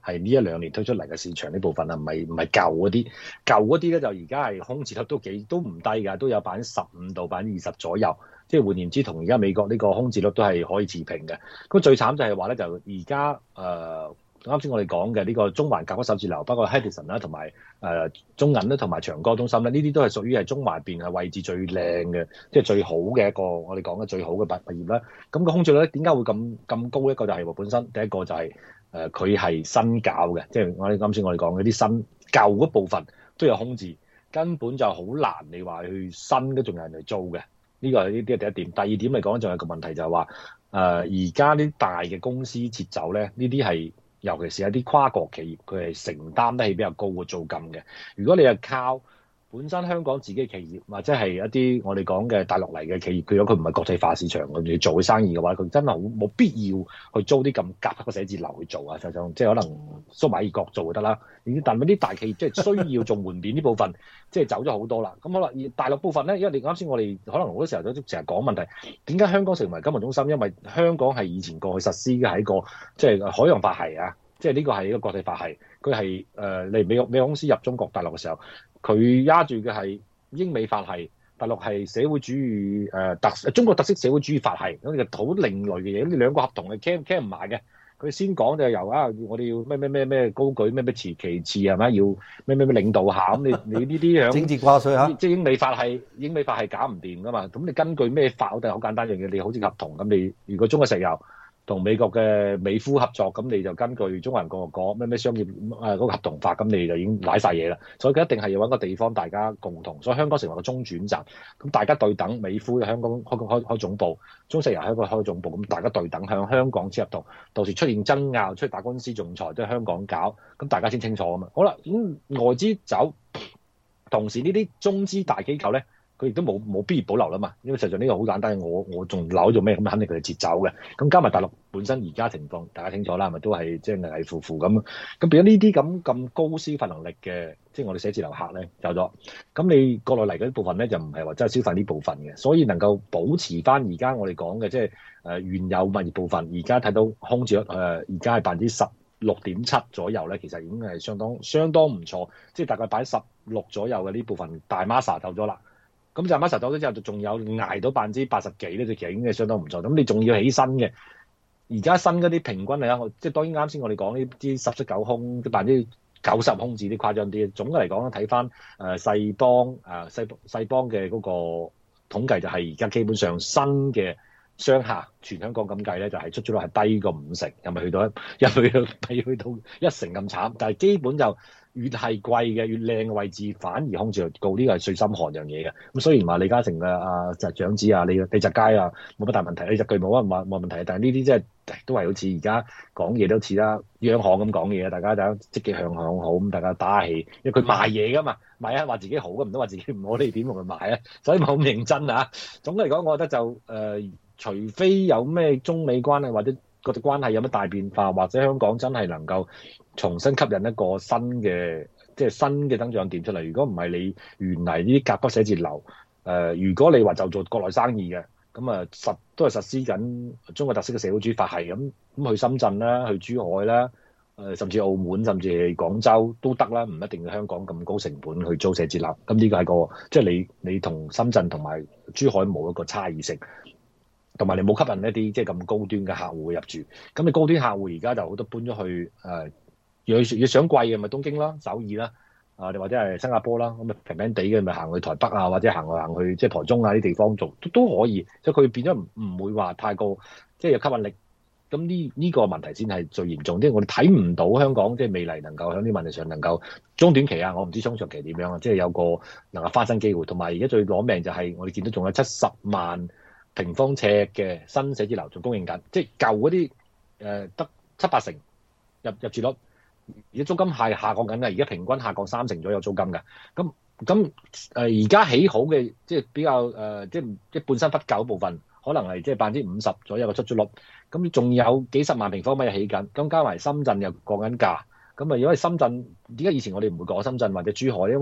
係呢一兩年推出嚟嘅市場呢部分啊，唔係唔係舊嗰啲，舊嗰啲咧就而家係空置率都幾都唔低㗎，都有百分之十五到百分之二十左右。即係換言之，同而家美國呢個空置率都係可以持平嘅。咁最慘就係話咧，就而家誒啱先我哋講嘅呢個中環甲級寫字樓，包括 Henderson 啦，同埋誒中銀啦，同埋長江中心咧，呢啲都係屬於係中環邊係位置最靚嘅，即係最好嘅一個我哋講嘅最好嘅物物業啦。咁個空置率咧點解會咁咁高？一個就係話本身第一個就係誒佢係新搞嘅，即係我哋啱先我哋講嗰啲新舊嗰部分都有空置，根本就好難你話去新都仲有人嚟租嘅。呢個係呢啲係第一點。第二點嚟講，仲有個問題就係話，誒而家啲大嘅公司撤走咧，呢啲係尤其是一啲跨國企業，佢係承擔得起比較高嘅租金嘅。如果你係靠本身香港自己嘅企業，或者係一啲我哋講嘅大陸嚟嘅企業，佢如果佢唔係國際化市場佢要做嘅生意嘅話，佢真係冇冇必要去租啲咁甲級嘅寫字樓去做啊！就就即係可能蘇馬爾國做就得啦。但係啲大企業即係需要做門面呢部分，即係走咗好多啦。咁好啦，而大陸部分咧，因為你啱先我哋可能好多時候都成日講問題，點解香港成為金融中心？因為香港係以前過去實施嘅係一個即係海洋法系啊，即係呢個係一個國際法系，佢係誒例如美國美國公司入中國大陸嘅時候。佢壓住嘅係英美法系，大陸係社會主義誒、呃、特中國特色社會主義法系，咁就好另類嘅嘢。呢兩個合同係傾傾唔埋嘅。佢先講就由啊，我哋要咩咩咩咩高舉咩咩其其次係咪？要咩咩咩領導下咁？你你呢啲響政治掛帥嚇， 即係英美法系，英美法系搞唔掂噶嘛？咁你根據咩法？我哋好簡單一樣嘢，你好似合同咁，你如果中國石油同美國嘅美孚合作，咁你就根據中華人共和國咩咩商業誒嗰個合同法，咁你就已經賴晒嘢啦。所以佢一定係要揾個地方大家共同，所以香港成為個中轉站，咁大家對等，美孚喺香港開開開總部，中石油喺個開總部，咁大家對等向香港簽合同，到時出現爭拗、出去打官司、仲裁都係香港搞，咁大家先清楚啊嘛。好啦，咁、嗯、外資走，同時呢啲中資大機構咧。佢亦都冇冇必要保留啦嘛，因為實際上呢個好簡單，我我仲留做咩？咁肯定佢哋撤走嘅。咁加埋大陸本身而家情況，大家清楚啦，係咪都係即係危危乎乎咁？咁變咗呢啲咁咁高消費能力嘅，即係我哋寫字樓客咧走咗。咁你國內嚟嗰啲部分咧，就唔係話真係消費呢部分嘅，所以能夠保持翻而家我哋講嘅即係誒原有物業部分，而家睇到空置率誒而家係百分之十六點七左右咧，其實已經係相當相當唔錯，即係大概擺十六左右嘅呢部分大 master 走咗啦。咁就 master 走咗之後，就仲有捱到百分之八十幾咧，就其實已經係相當唔錯。咁你仲要起新嘅，而家新嗰啲平均嚟講，即係當然啱先我哋講呢啲十室九空，百分之九十空置啲誇張啲。總嘅嚟講睇翻誒世邦誒世世邦嘅嗰個統計，就係而家基本上新嘅商廈全香港咁計咧，就係出租率係低過五成，又咪去到一又去到未去到一成咁慘，但係基本就。越係貴嘅，越靚嘅位置，反而空置率高，呢個係最心寒樣嘢嘅。咁雖然話李嘉誠嘅啊就長子啊，李李澤楷啊冇乜大問題，李澤鉅冇乜冇問題，但係呢啲即係都係好似而家講嘢都似啦，央行咁講嘢，大家大家積極向向好，咁大家打下氣，因為佢賣嘢噶嘛，賣啊話自己好嘅，唔通話自己唔好，你點同佢賣啊？所以冇咁認真啊。總嘅嚟講，我覺得就誒、呃，除非有咩中美關係或者國際關係有乜大變化，或者香港真係能夠重新吸引一個新嘅即係新嘅增長點出嚟。如果唔係你原嚟呢啲甲級寫字樓，誒、呃，如果你話就做國內生意嘅，咁啊實都係實施緊中國特色嘅社會主義法系，咁咁去深圳啦，去珠海啦，誒、呃，甚至澳門，甚至係廣州都得啦，唔一定要香港咁高成本去租寫字樓。咁呢個係個即係你你同深圳同埋珠海冇一個差異性。同埋你冇吸引一啲即係咁高端嘅客戶入住，咁你高端客戶而家就好多搬咗去誒，要、呃、要想貴嘅咪東京啦、首爾啦，啊，或者係新加坡啦，咁啊平平地嘅咪行去台北啊，或者行去行去即係台中啊啲地方做都都可以，即係佢變咗唔唔會話太過即係有吸引力。咁呢呢個問題先係最嚴重，即係我哋睇唔到香港即係未來能夠喺啲問題上能夠中短期啊，我唔知中長期點樣啊，即係有個能夠翻身機會。同埋而家最攞命就係我哋見到仲有七十萬平方尺嘅新寫字樓仲供應緊，即係舊嗰啲誒得七八成入入住率，而家租金係下降緊嘅，而家平均下降三成左右租金嘅。咁咁誒而家起好嘅即係比較誒、呃、即係即係半新不舊部分，可能係即係百分之五十左右嘅出租率。咁仲有幾十萬平方米起緊，咁加埋深圳又降緊價。咁啊，因為深圳點解以前我哋唔會講深圳或者珠海？因為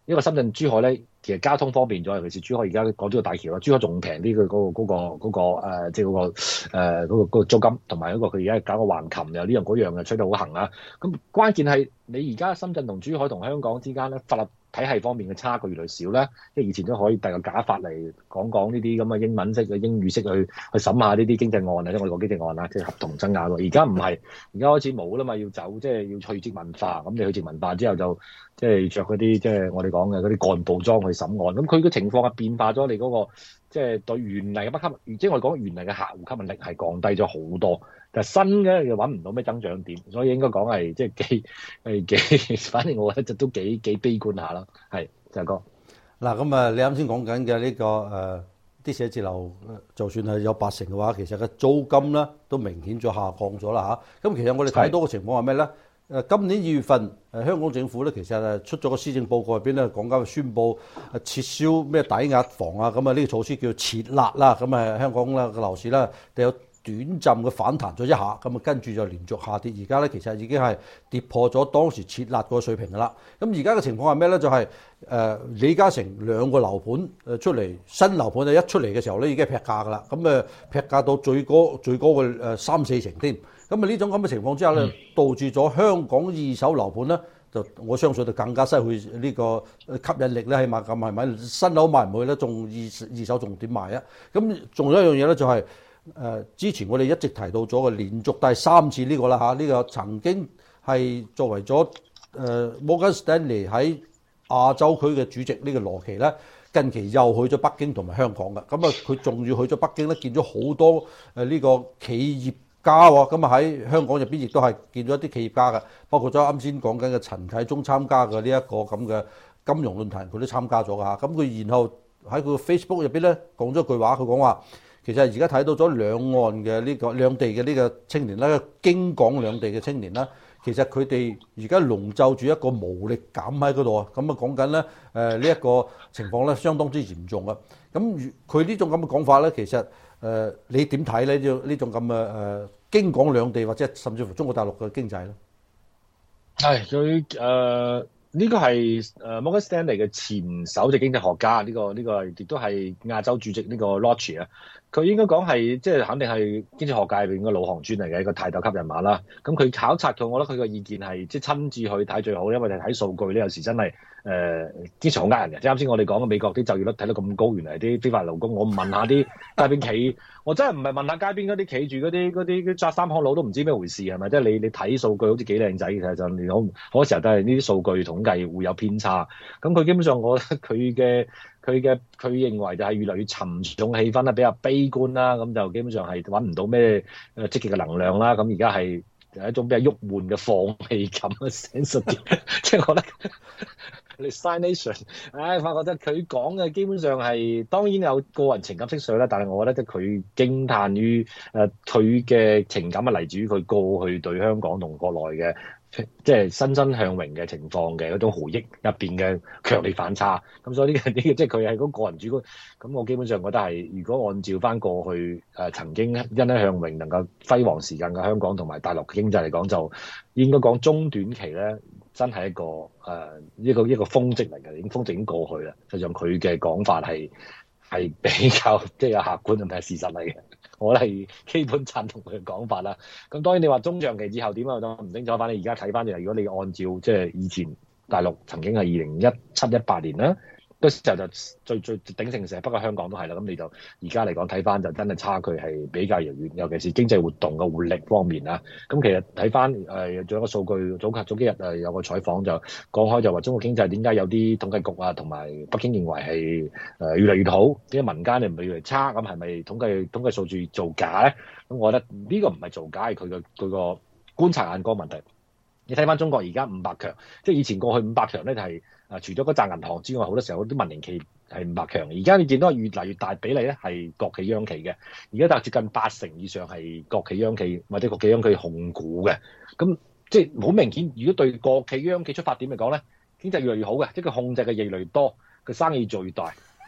因為深圳、珠海咧，其實交通方便咗，尤其是珠海而家港珠澳大橋啦，珠海仲平啲佢嗰個嗰、嗰個嗰、嗰個呃、即係嗰、嗰個誒嗰、呃嗰個嗰個租金，同埋嗰個佢而家搞個橫琴又呢樣嗰樣嘅吹得好行啊！咁關鍵係你而家深圳同珠海同香港之間咧，法律體系方面嘅差距越嚟越少咧，即係以前都可以帶個假法嚟講講呢啲咁嘅英文式嘅英語式去去審下呢啲經濟案啊，即係我哋講經濟案啊，即係合同爭拗。而家唔係，而家開始冇啦嘛，要走即係要去殖文化。咁你去殖文化之後就即係着嗰啲即係我哋講嘅嗰啲幹部裝去審案。咁佢嘅情況係變化咗，你嗰個即係對原嚟嘅不吸引，即係我哋講原嚟嘅客戶吸引力係降低咗好多。但係新嘅又揾唔到咩增長點，所以應該講係即係幾係幾，反正我覺得都幾幾悲觀下啦。係，就哥嗱，咁啊，你啱先講緊嘅呢個誒啲寫字樓，就算係有八成嘅話，其實嘅租金咧都明顯咗下降咗啦嚇。咁其實我哋睇到嘅情況係咩咧？誒今年二月份誒香港政府咧其實誒出咗個施政報告入邊咧，講緊宣布誒撤銷咩抵押房啊，咁啊呢個措施叫撤辣啦。咁啊香港啦個樓市咧就有短暫嘅反彈咗一下，咁啊跟住就連續下跌，而家咧其實已經係跌破咗當時撤辣個水平㗎啦。咁而家嘅情況係咩咧？就係、是、誒、呃、李嘉誠兩個樓盤誒出嚟，新樓盤啊一出嚟嘅時候咧已經係劈價㗎啦。咁誒劈價到最高最高嘅誒三四成添。咁啊呢種咁嘅情況之下咧，導致咗香港二手樓盤咧，就我相信就更加失去呢個吸引力咧。起碼咁係咪新樓賣唔去咧，仲二二手仲點賣啊？咁仲有一樣嘢咧，就係、是。誒、呃、之前我哋一直提到咗嘅連續第三次呢個啦嚇，呢、這個曾經係作為咗誒摩根士丹利喺亞洲區嘅主席呢個羅奇咧，近期又去咗北京同埋香港嘅，咁啊佢仲要去咗北京咧，見咗好多誒呢個企業家喎，咁啊喺香港入邊亦都係見咗一啲企業家嘅，包括咗啱先講緊嘅陳啟宗參加嘅呢一個咁嘅金融論壇，佢都參加咗㗎嚇。咁佢然後喺佢 Facebook 入邊咧講咗句話，佢講話。其實而家睇到咗兩岸嘅呢個兩地嘅呢個青年啦，京港兩地嘅青年啦，其實佢哋而家籠罩住一個無力感喺嗰度啊。咁啊講緊咧誒呢一個情況咧，相當之嚴重啊。咁佢呢種咁嘅講法咧，其實誒你點睇咧？呢呢種咁嘅誒京港兩地或者甚至乎中國大陸嘅經濟咧？ 係佢誒呢個係誒摩根士丹利嘅前首席經濟學家，呢個呢個亦都係亞洲主席呢個 Roche 啊。佢應該講係即係肯定係經濟學界入邊嘅老行尊嚟嘅一個泰斗級人馬啦。咁佢考察佢，我覺得佢個意見係即係親自去睇最好，因為你睇數據咧，有時真係誒經常好呃人嘅。即係啱先我哋講嘅美國啲就業率睇得咁高，原來係啲非法勞工。我唔問下啲街邊企，我真係唔係問下街邊嗰啲企住嗰啲嗰啲揸三行佬都唔知咩回事係咪？即係你你睇數據好似幾靚仔，其實就好好多時候都係呢啲數據統計會有偏差。咁佢基本上我覺得佢嘅。佢嘅佢認為就係越嚟越沉重氣氛啦，比較悲觀啦，咁就基本上係揾唔到咩誒積極嘅能量啦。咁而家係有一種比較鬱悶嘅放棄感嘅 sense，即係我覺得 resignation，唉，我覺得佢講嘅基本上係當然有個人情感色彩啦，但係我覺得即係佢驚歎於誒佢嘅情感係嚟自於佢過去對香港同國內嘅。即係欣欣向榮嘅情況嘅嗰種回憶入邊嘅強烈反差，咁所以呢個呢個即係佢係嗰個人主觀，咁我基本上覺得係如果按照翻過去誒、呃、曾經欣欣向榮能夠輝煌時間嘅香港同埋大陸經濟嚟講，就應該講中短期咧真係一個誒、呃、一個一個峰值嚟嘅，已經峰值已經過去啦。實際上佢嘅講法係係比較即係有客觀同埋事實嚟嘅。我係基本贊同佢嘅講法啦。咁當然你話中長期之後點啊，就唔清楚。反正而家睇翻就係，如果你按照即係以前大陸曾經係二零一七一八年啦，嗰時候就最最鼎盛時，不過香港都係啦。咁你就而家嚟講睇翻就真係差距係比較遙遠，尤其是經濟活動嘅活力方面啦。咁其實睇翻誒，仲有個數據，早早幾日誒有個採訪就講開就話中國經濟點解有啲統計局啊同埋北京認為係誒越嚟越好，點解民間你唔係越嚟越差？咁係咪統計統計數據造假咧？咁我覺得呢個唔係造假，係佢個佢個觀察眼光問題。你睇翻中國而家五百強，即係以前過去五百強咧就係啊，除咗嗰紮銀行之外，好多時候啲民營企業係五百強。而家你見到越嚟越大比例咧係國企央企嘅，而家就接近八成以上係國企央企或者國企央企控股嘅。咁即係好明顯，如果對國企央企出發點嚟講咧，經濟越嚟越好嘅，即係佢控制嘅嘢越嚟越多，佢生意最大。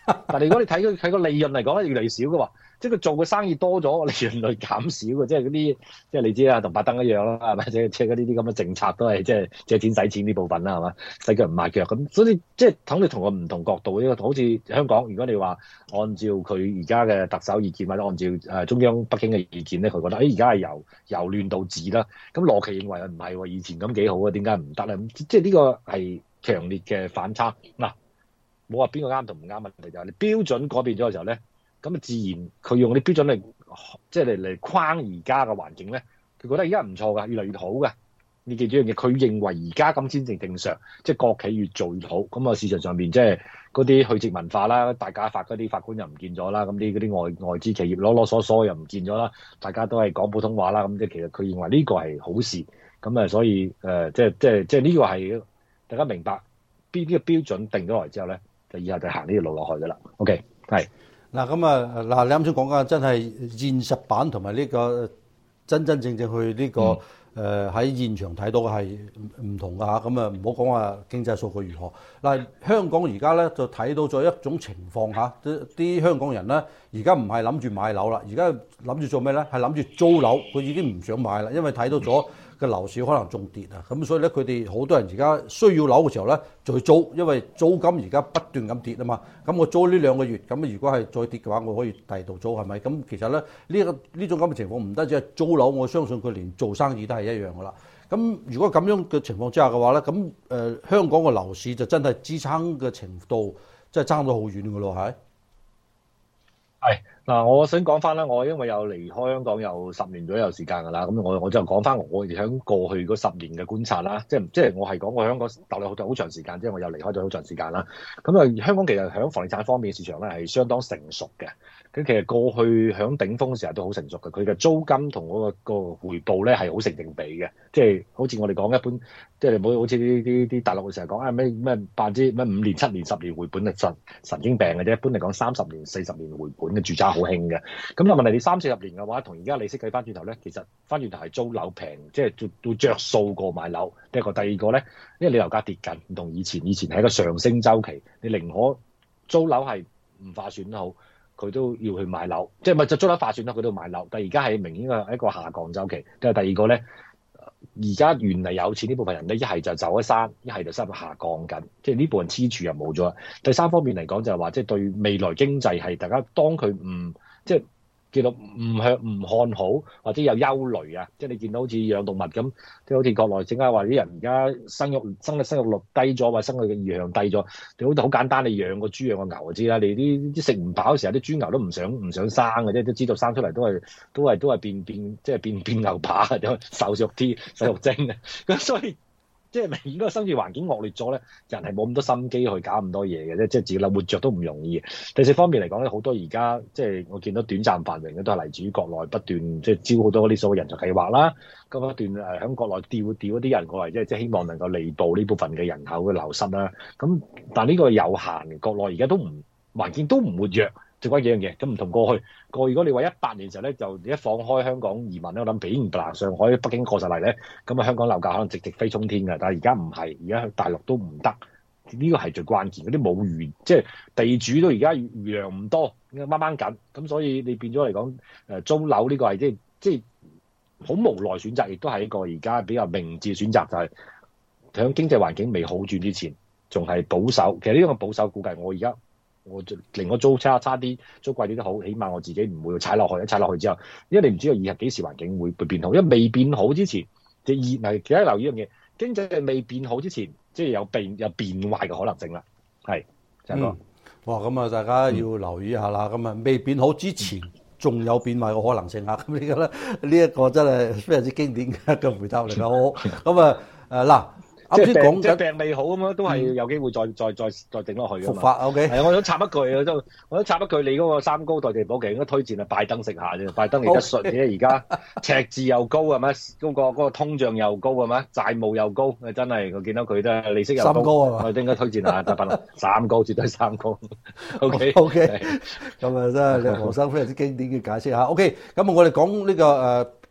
但係如果你睇佢睇個利潤嚟講咧，越嚟越少嘅喎。即係佢做嘅生意多咗，利潤率減少嘅，即係嗰啲即係你知啦，同拜登一樣啦，係咪？即係即係嗰啲啲咁嘅政策都係即係借錢使錢呢部分啦，係嘛？洗腳唔抹腳咁，所以即係等你同個唔同角度呢個，好似香港，如果你話按照佢而家嘅特首意見或者按照誒中央北京嘅意見咧，佢覺得誒而家係由由亂到治啦。咁羅奇認為唔係喎，以前咁幾好啊，點解唔得咧？即係呢個係強烈嘅反差嗱，冇話邊個啱同唔啱問題，就係你標準改變咗嘅時候咧。咁啊，自然佢用啲標準嚟，即係嚟嚟框而家嘅環境咧。佢覺得而家唔錯㗎，越嚟越好㗎。你記住一樣嘢，佢認為而家咁先正正常，即係國企越做越好。咁啊，市場上邊即係嗰啲去殖文化啦，大家法嗰啲法官又唔見咗啦，咁啲嗰啲外外資企業囉囉嗦嗦又唔見咗啦，大家都係講普通話啦。咁即係其實佢認為呢個係好事。咁啊，所以誒、呃，即係即係即係呢個係大家明白邊啲個標準定咗落嚟之後咧，就以後就行呢條路落去㗎啦。OK， 係。 嗱咁啊，嗱你啱先講緊真係現實版同埋呢個真真正正去呢、這個誒喺、嗯呃、現場睇到嘅係唔同㗎嚇，咁啊唔好講話經濟數據如何。嗱，香港而家咧就睇到咗一種情況嚇，啲香港人咧而家唔係諗住買樓啦，而家諗住做咩咧？係諗住租樓，佢已經唔想買啦，因為睇到咗個樓市可能仲跌啊，咁所以咧佢哋好多人而家需要樓嘅時候咧就去租，因為租金而家不斷咁跌啊嘛。咁我租呢兩個月，咁如果係再跌嘅話，我可以第二度租係咪？咁其實咧呢一個呢種咁嘅情況唔單止係租樓，我相信佢連做生意都係一樣噶啦。咁如果咁樣嘅情況之下嘅話咧，咁誒、呃、香港嘅樓市就真係支撐嘅程度真係爭到好遠㗎咯，係。 係嗱，我想講翻啦，我因為有離開香港有十年左右時間㗎啦，咁我我就講翻我哋喺過去嗰十年嘅觀察啦，即係即係我係講過香港逗留好好長時間，即係我又離開咗好長時間啦。咁啊，香港其實喺房地產方面嘅市場咧係相當成熟嘅，咁其實過去喺頂峰嘅時候都好成熟嘅，佢嘅租金同嗰個個回報咧係好成正比嘅，即係好似我哋講一般，即係你唔好好似啲啲啲大陸成日講啊咩咩百分之咩五年、七年、十年回本係神神經病嘅啫，一般嚟講三十年、四十年回本嘅住宅好興嘅。咁但係問題你三四十年嘅話，同而家利息計翻轉頭咧，其實翻轉頭係租樓平，即係做到着數過買樓。第一個，第二個咧，因為你樓價跌緊，唔同以前，以前係一個上升周期，你寧可租樓係唔划算都好，佢都要去買樓，即係咪就租樓划算啦，佢都要買樓。但係而家係明顯嘅一個下降周期。跟住第二個咧，而家原嚟有錢呢部分人咧，一係就走咗山，一係就收入下降緊，即係呢部分支柱又冇咗。第三方面嚟講就係話，即係對未來經濟係大家當佢唔即係叫做唔向唔看好，或者有憂慮啊！即係你見到好似養動物咁，即係好似國內正解話啲人而家生育生嘅生育率低咗，或者生育嘅意向低咗。你好好簡單，你養個豬養個牛就知啦。你啲啲食唔飽嘅時候，啲豬牛都唔想唔想生嘅啫，都知道生出嚟都係都係都係變變即係變變牛扒，瘦肉啲瘦肉精嘅。咁所以即係明顯嗰個生存環境惡劣咗咧，人係冇咁多心機去搞咁多嘢嘅啫，即係自己活着都唔容易。第四方面嚟講咧，好多而家即係我見到短暫繁榮嘅都係嚟自於國內不斷即係招好多嗰啲所謂人才計劃啦，咁不斷誒喺國內調調一啲人過嚟，即係即係希望能夠彌補呢部分嘅人口嘅流失啦。咁但係呢個有限，國內而家都唔環境都唔活躍。最關鍵一樣嘢，咁唔同過去。過去如果你話一八年時候咧，就一放開香港移民咧，我諗比唔嗱上海、北京過晒嚟咧，咁啊香港樓價可能直直飛衝天嘅。但係而家唔係，而家去大陸都唔得。呢個係最關鍵。嗰啲冇餘，即係地主都而家餘糧唔多，掹掹緊。咁所以你變咗嚟講，誒租樓呢個係即係即係好無奈選擇，亦都係一個而家比較明智選擇，就係喺經濟環境未好轉之前，仲係保守。其實呢個保守估計，我而家。我令我租差差啲，租貴啲都好，起碼我自己唔會踩落去。一踩落去之後，因為你唔知道以後幾時環境會會變好，因為未變好之前，即係熱嗱，其他留意一樣嘢，經濟未變好之前，即係有變有變壞嘅可能性啦。係，鄭哥、嗯， 哇，咁啊，大家要留意一下啦。咁啊、嗯，未變好之前，仲有變壞嘅可能性啊。咁呢個咧，呢一個真係非常之經典嘅嘅回答嚟㗎。好，咁啊，誒嗱。啱先講緊病未好咁樣，都係有機會再、嗯、再再再整落去㗎嘛。 復發 OK。 係，我想插一句啊，都我想插一句，你嗰個三高代謝補其實應該推薦啊拜登食下啫。拜登嚟得順嘅，而家赤字又高係咪？嗰、嗰個嗰個通脹又高係咪？債務又高，真係我見到佢都係利息又高。三高啊嘛，我應該推薦下拜登。三高絕對三高。OK OK。咁啊真係你何生非常之經典嘅解釋嚇。OK。咁啊我哋講呢個誒。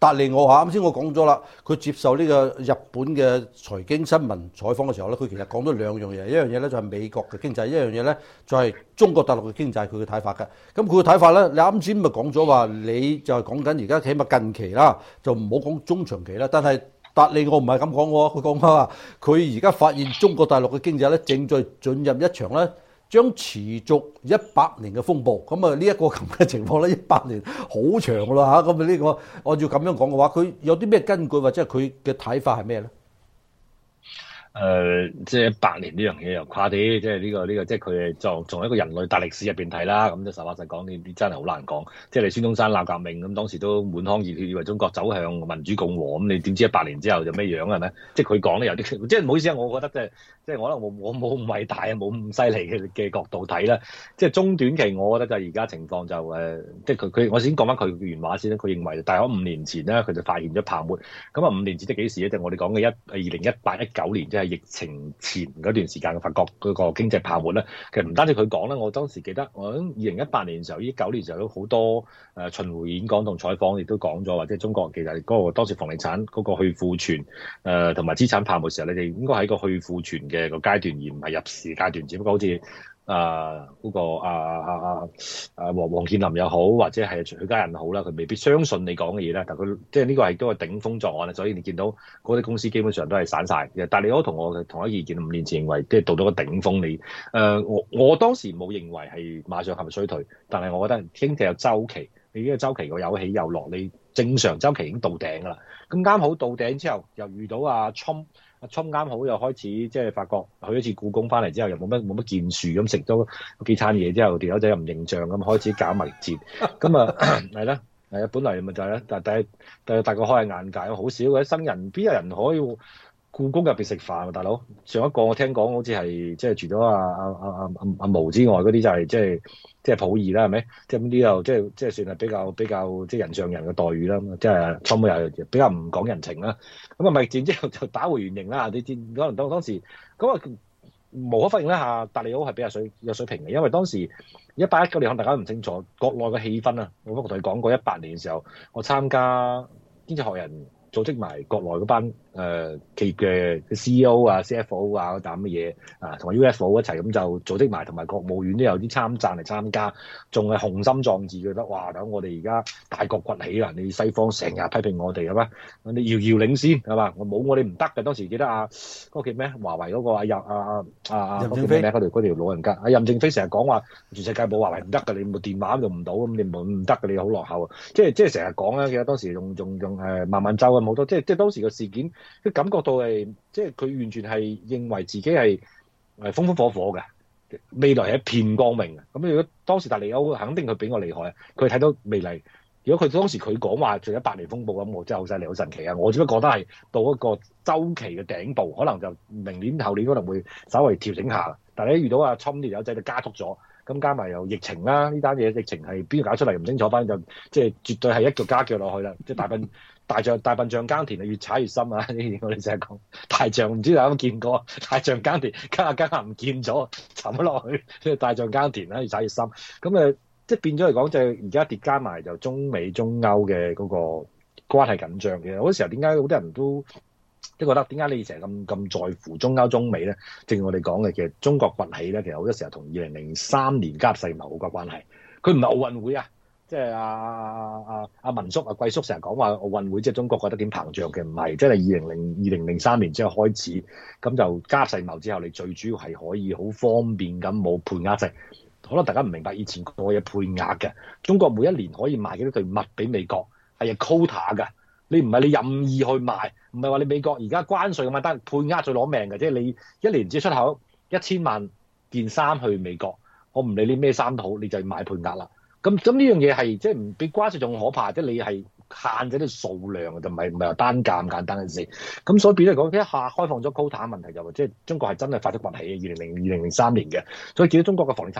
達利我嚇啱先我講咗啦，佢接受呢個日本嘅財經新聞採訪嘅時候咧，佢其實講咗兩樣嘢，一樣嘢咧就係美國嘅經濟，一樣嘢咧就係中國大陸嘅經濟，佢嘅睇法嘅。咁佢嘅睇法咧，你啱先咪講咗話，你就係講緊而家起碼近期啦，就唔好講中長期啦。但係達利我唔係咁講喎，佢講話佢而家發現中國大陸嘅經濟咧正在進入一場咧將持續一百年嘅風暴。咁啊呢一個咁嘅情況咧，一百年好長㗎啦嚇。咁啊呢個按照咁樣講嘅話，佢有啲咩根據或者係佢嘅睇法係咩咧？ 誒、呃，即係一百年呢樣嘢又誇啲，即係呢、這個呢、這個，即係佢係從從一個人類大歷史入邊睇啦。咁即係實話實講，呢啲真係好難講。即係你孫中山鬧革命，咁當時都滿腔熱血，以為中國走向民主共和，咁你點知一百年之後就咩樣係咪？即係佢講咧有啲，即係唔好意思啊，我覺得即係即係可能我我冇咁偉大啊，冇咁犀利嘅嘅角度睇啦。即係中短期，我覺得就而家情況就誒、呃，即係佢佢我先講翻佢嘅原話先啦。佢認為大概五年前咧，佢就發現咗泡沫。咁啊五年前即係幾時咧？就係、我哋講嘅一二零一八一九年，即係疫情前嗰段時間，發覺嗰個經濟泡沫咧，其實唔單止佢講啦，我當時記得我喺二零一八年嘅時候，一九年嘅時候都好多誒、呃、巡迴演講同採訪，亦都講咗，或者中國其實嗰個當時房地產嗰個去庫存誒同埋資產泡沫嘅時候，你哋應該喺個去庫存嘅個階段，而唔係入市階段，只不過好似。啊嗰、那個啊啊啊啊黃黃建林又好，或者係許家印又好啦，佢未必相信你講嘅嘢咧。但佢即係呢個係都係頂風作案啦，所以你見到嗰啲公司基本上都係散晒。但係你都同我嘅同一意見，五年前認為即係到咗個頂峰。你誒、呃、我我當時冇認為係馬上陷入衰退，但係我覺得經濟有周期，你呢個周期個有起有落，你正常周期已經到頂㗎啦。咁啱好到頂之後，又遇到阿侵。阿侵啱好又開始即係發覺去一次故宮翻嚟之後，又冇乜冇乜建樹咁，食咗幾餐嘢之後，條友仔又唔認賬咁，開始搞迷節。咁啊係啦，係啊，本來咪就係咧，但係但係大概開下眼界，好少嘅生人，邊有人可以故宮入邊食飯啊，大佬？上一個我聽講好似係即係除咗阿阿阿阿阿阿毛之外，嗰啲就係即係即係溥儀啦，係咪？即係呢啲又即係即係算係比較比較即係人上人嘅待遇啦。即係侵又比較唔講人情啦。咁啊，咪戰之後就打回原形啦。你知可能當當時咁啊，無可否認啦嚇，達利歐係比較水有水平嘅，因為當時一八一九年可能大家都唔清楚國內嘅氣氛啊。我不過同你講過，一八年嘅時候，我參加經濟學人組織埋國內嗰班。誒、呃、企業嘅 C E O 啊、C F O 啊嗰啲乜嘢啊，同埋 U F O 一齊咁就組織埋，同埋國務院都有啲參贊嚟參加，仲係雄心壯志，覺得哇！等我哋而家大國崛起啦，你西方成日批評我哋係嘛？你遙遙領先係嘛？我冇我哋唔得嘅。當時記得啊，嗰、那個叫咩？華為嗰、那個阿任啊啊啊嗰條咩名？嗰條嗰條老人家阿任正非成日講話，全世界冇華為唔得嘅，你冇電話用唔到咁，你冇唔得嘅，你好落後啊！即係即係成日講啦，記得當時用用用誒孟晚舟咁好多，即係即係當時個事件。佢感覺到係，即係佢完全係認為自己係誒風風火火嘅，未來係一片光明嘅。咁如果當時達利歐肯定佢比我厲害，佢睇到未來。如果佢當時佢講話做一百年風暴咁，我真係好犀利、好神奇啊！我只不過覺得係到一個週期嘅頂部，可能就明年後年可能會稍微調整下。但係你遇到阿侵條友仔就加速咗，咁加埋又疫情啦，呢單嘢疫情係邊個搞出嚟唔清楚，反正就即係絕對係一腳加腳落去啦，即係大笨。大象大笨象耕田啊，越踩越深啊！呢啲我哋成日講大象，唔知大家有冇見過？大象耕田，耕下耕下唔見咗，沉咗落去。即係大象耕田啦，越踩越深。咁誒，即係變咗嚟講，就係而家疊加埋就中美中歐嘅嗰個關係緊張嘅。好多時候點解好多人都即係覺得點解你成日咁咁在乎中歐中美咧？正如我哋講嘅，其實中國崛起咧，其實好多時候同二零零三年加入世貿好有關係。佢唔係奧運會啊！即係阿阿阿阿文叔阿貴叔成日講話奧運會，即係中國覺得點膨脹嘅，唔係，即係二零零二零零三年之後開始，咁就加入世貿之後，你最主要係可以好方便咁冇配額制。可能大家唔明白以前個嘢配額嘅，中國每一年可以賣幾多對襪俾美國係有 quota 㗎，你唔係你任意去賣，唔係話你美國而家關稅咁簡單，配額最攞命嘅，即係你一年只出口一千萬件衫去美國，我唔理你咩衫都好，你就要買配額啦。咁咁呢樣嘢係即係唔比關稅仲可怕，即係你係限制啲數量，就唔係唔係話單價咁簡單嘅事。咁所以變咗嚟講，一下開放咗 quota 問題就即係中國係真係快速崛起嘅，二零零二零零三年嘅。所以見到中國嘅房地產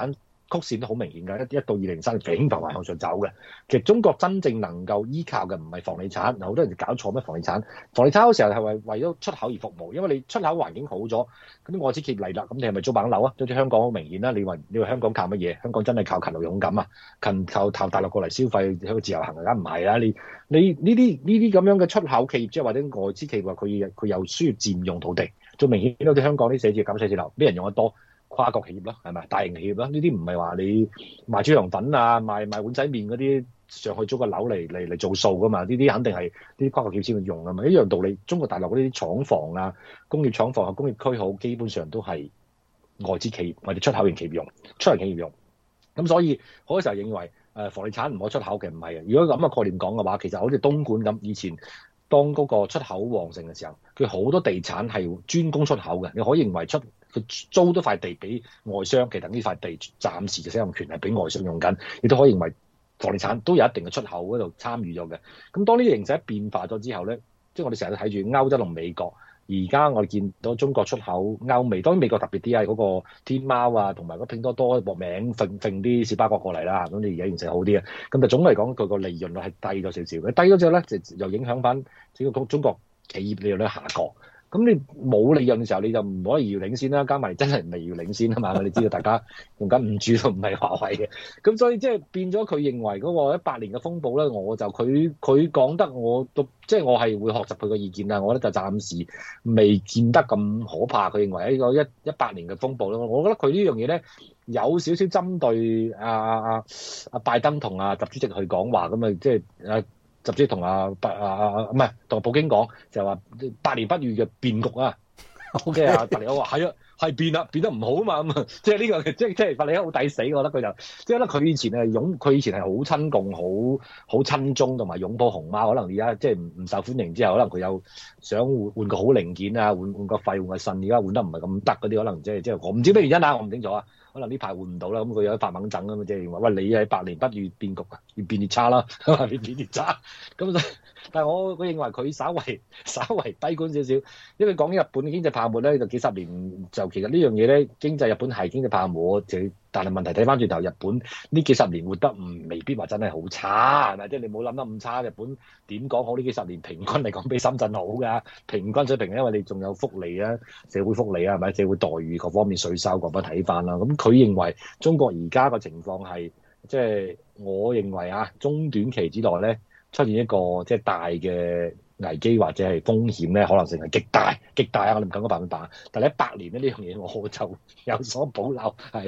曲線都好明顯㗎，一一到二零三年平平向上走嘅。其實中國真正能夠依靠嘅唔係房地產，好多人就搞錯咩房地產。房地產嗰時候係為為咗出口而服務，因為你出口環境好咗，咁啲外資企業嚟啦，咁你係咪租板樓啊？好似香港好明顯啦，你話你話香港靠乜嘢？香港真係靠勤勞勇敢啊，勤靠靠大陸過嚟消費一個自由行啊，梗唔係啦！你你呢啲呢啲咁樣嘅出口企業，即係或者外資企業話佢佢又需要佔用土地，最明顯好似香港啲寫字樓、寫字樓，啲人用得多。跨國企業啦，係咪大型企業啦？呢啲唔係話你賣豬糧粉啊、賣賣碗仔麵嗰啲上去租個樓嚟嚟嚟做數噶嘛？呢啲肯定係啲跨國企業先會用噶嘛。一樣道理，中國大陸嗰啲廠房啊、工業廠房啊、工業區好，基本上都係外資企業或者出口型企業用、出口型企業用。咁所以好多時候認為誒房地產唔可以出口嘅，唔係嘅。如果咁嘅概念講嘅話，其實好似東莞咁，以前當嗰個出口旺盛嘅時候，佢好多地產係專攻出口嘅。你可以認為出佢租咗塊地俾外商，其實呢塊地暫時嘅使用權係俾外商用緊，亦都可以認為房地產都有一定嘅出口嗰度參與咗嘅。咁當呢個形勢變化咗之後咧，即係我哋成日都睇住歐洲同美國，而家我哋見到中國出口歐美，當然美國特別啲啊，嗰個天貓啊同埋個拼多多搏名揈揈啲小巴國過嚟啦，咁你而家形勢好啲啊。咁但總嚟講，佢個利潤率係低咗少少嘅，低咗之後咧就又影響翻整個中國企業利潤率下降。咁你冇利潤嘅時候，你就唔可以遙領先啦。加埋真係唔係遙領先啊嘛！你知道大家用緊五 G 都唔係華為嘅，咁所以即係變咗佢認為嗰個一八年嘅風暴咧，我就佢佢講得我都即係我係會學習佢嘅意見啦。我覺得就暫時未見得咁可怕。佢認為呢個一一八年嘅風暴咧，我覺得佢呢樣嘢咧有少少針對阿阿阿拜登同阿習主席去講話咁啊，即係誒。直接同阿白啊唔係同普京講，就係話百年不遇嘅變局啊！即係阿特里歐話係啊，係變啦，變得唔好啊嘛咁啊！即係呢個即係即係特里歐好抵死，我覺得佢就即係覺得佢以前係擁佢以前係好親共、好好親中同埋擁抱熊貓，可能而家即係唔唔受歡迎之後，可能佢有想換換個好零件啊，換換個肺、換個腎，而家換得唔係咁得嗰啲，可能即係即係我唔知咩原因啊，我唔清楚啊。可能呢排換唔到啦，咁佢有啲發猛整啊嘛，即係話喂，你係百年不遇變局啊，越變越差啦，越變越差。咁但係我我認為佢稍為稍為低觀少少，因為講日本嘅經濟泡沫咧，就幾十年就其實呢樣嘢咧，經濟日本係經濟泡沫，就但係問題睇翻轉頭，日本呢幾十年活得唔未必話真係好差，係咪？即係你冇諗得咁差，日本點講好？呢幾十年平均嚟講比深圳好㗎，平均水平，因為你仲有福利啊、社會福利啊，係咪？社會待遇各方面稅收各方面睇翻啦，咁佢認為中國而家個情況係，即係我認為啊，中短期之內咧出現一個即係大嘅危機或者係風險咧，可能性係極大極大啊！我哋唔講個百分百，但係一百年咧呢樣嘢我就有所保留係。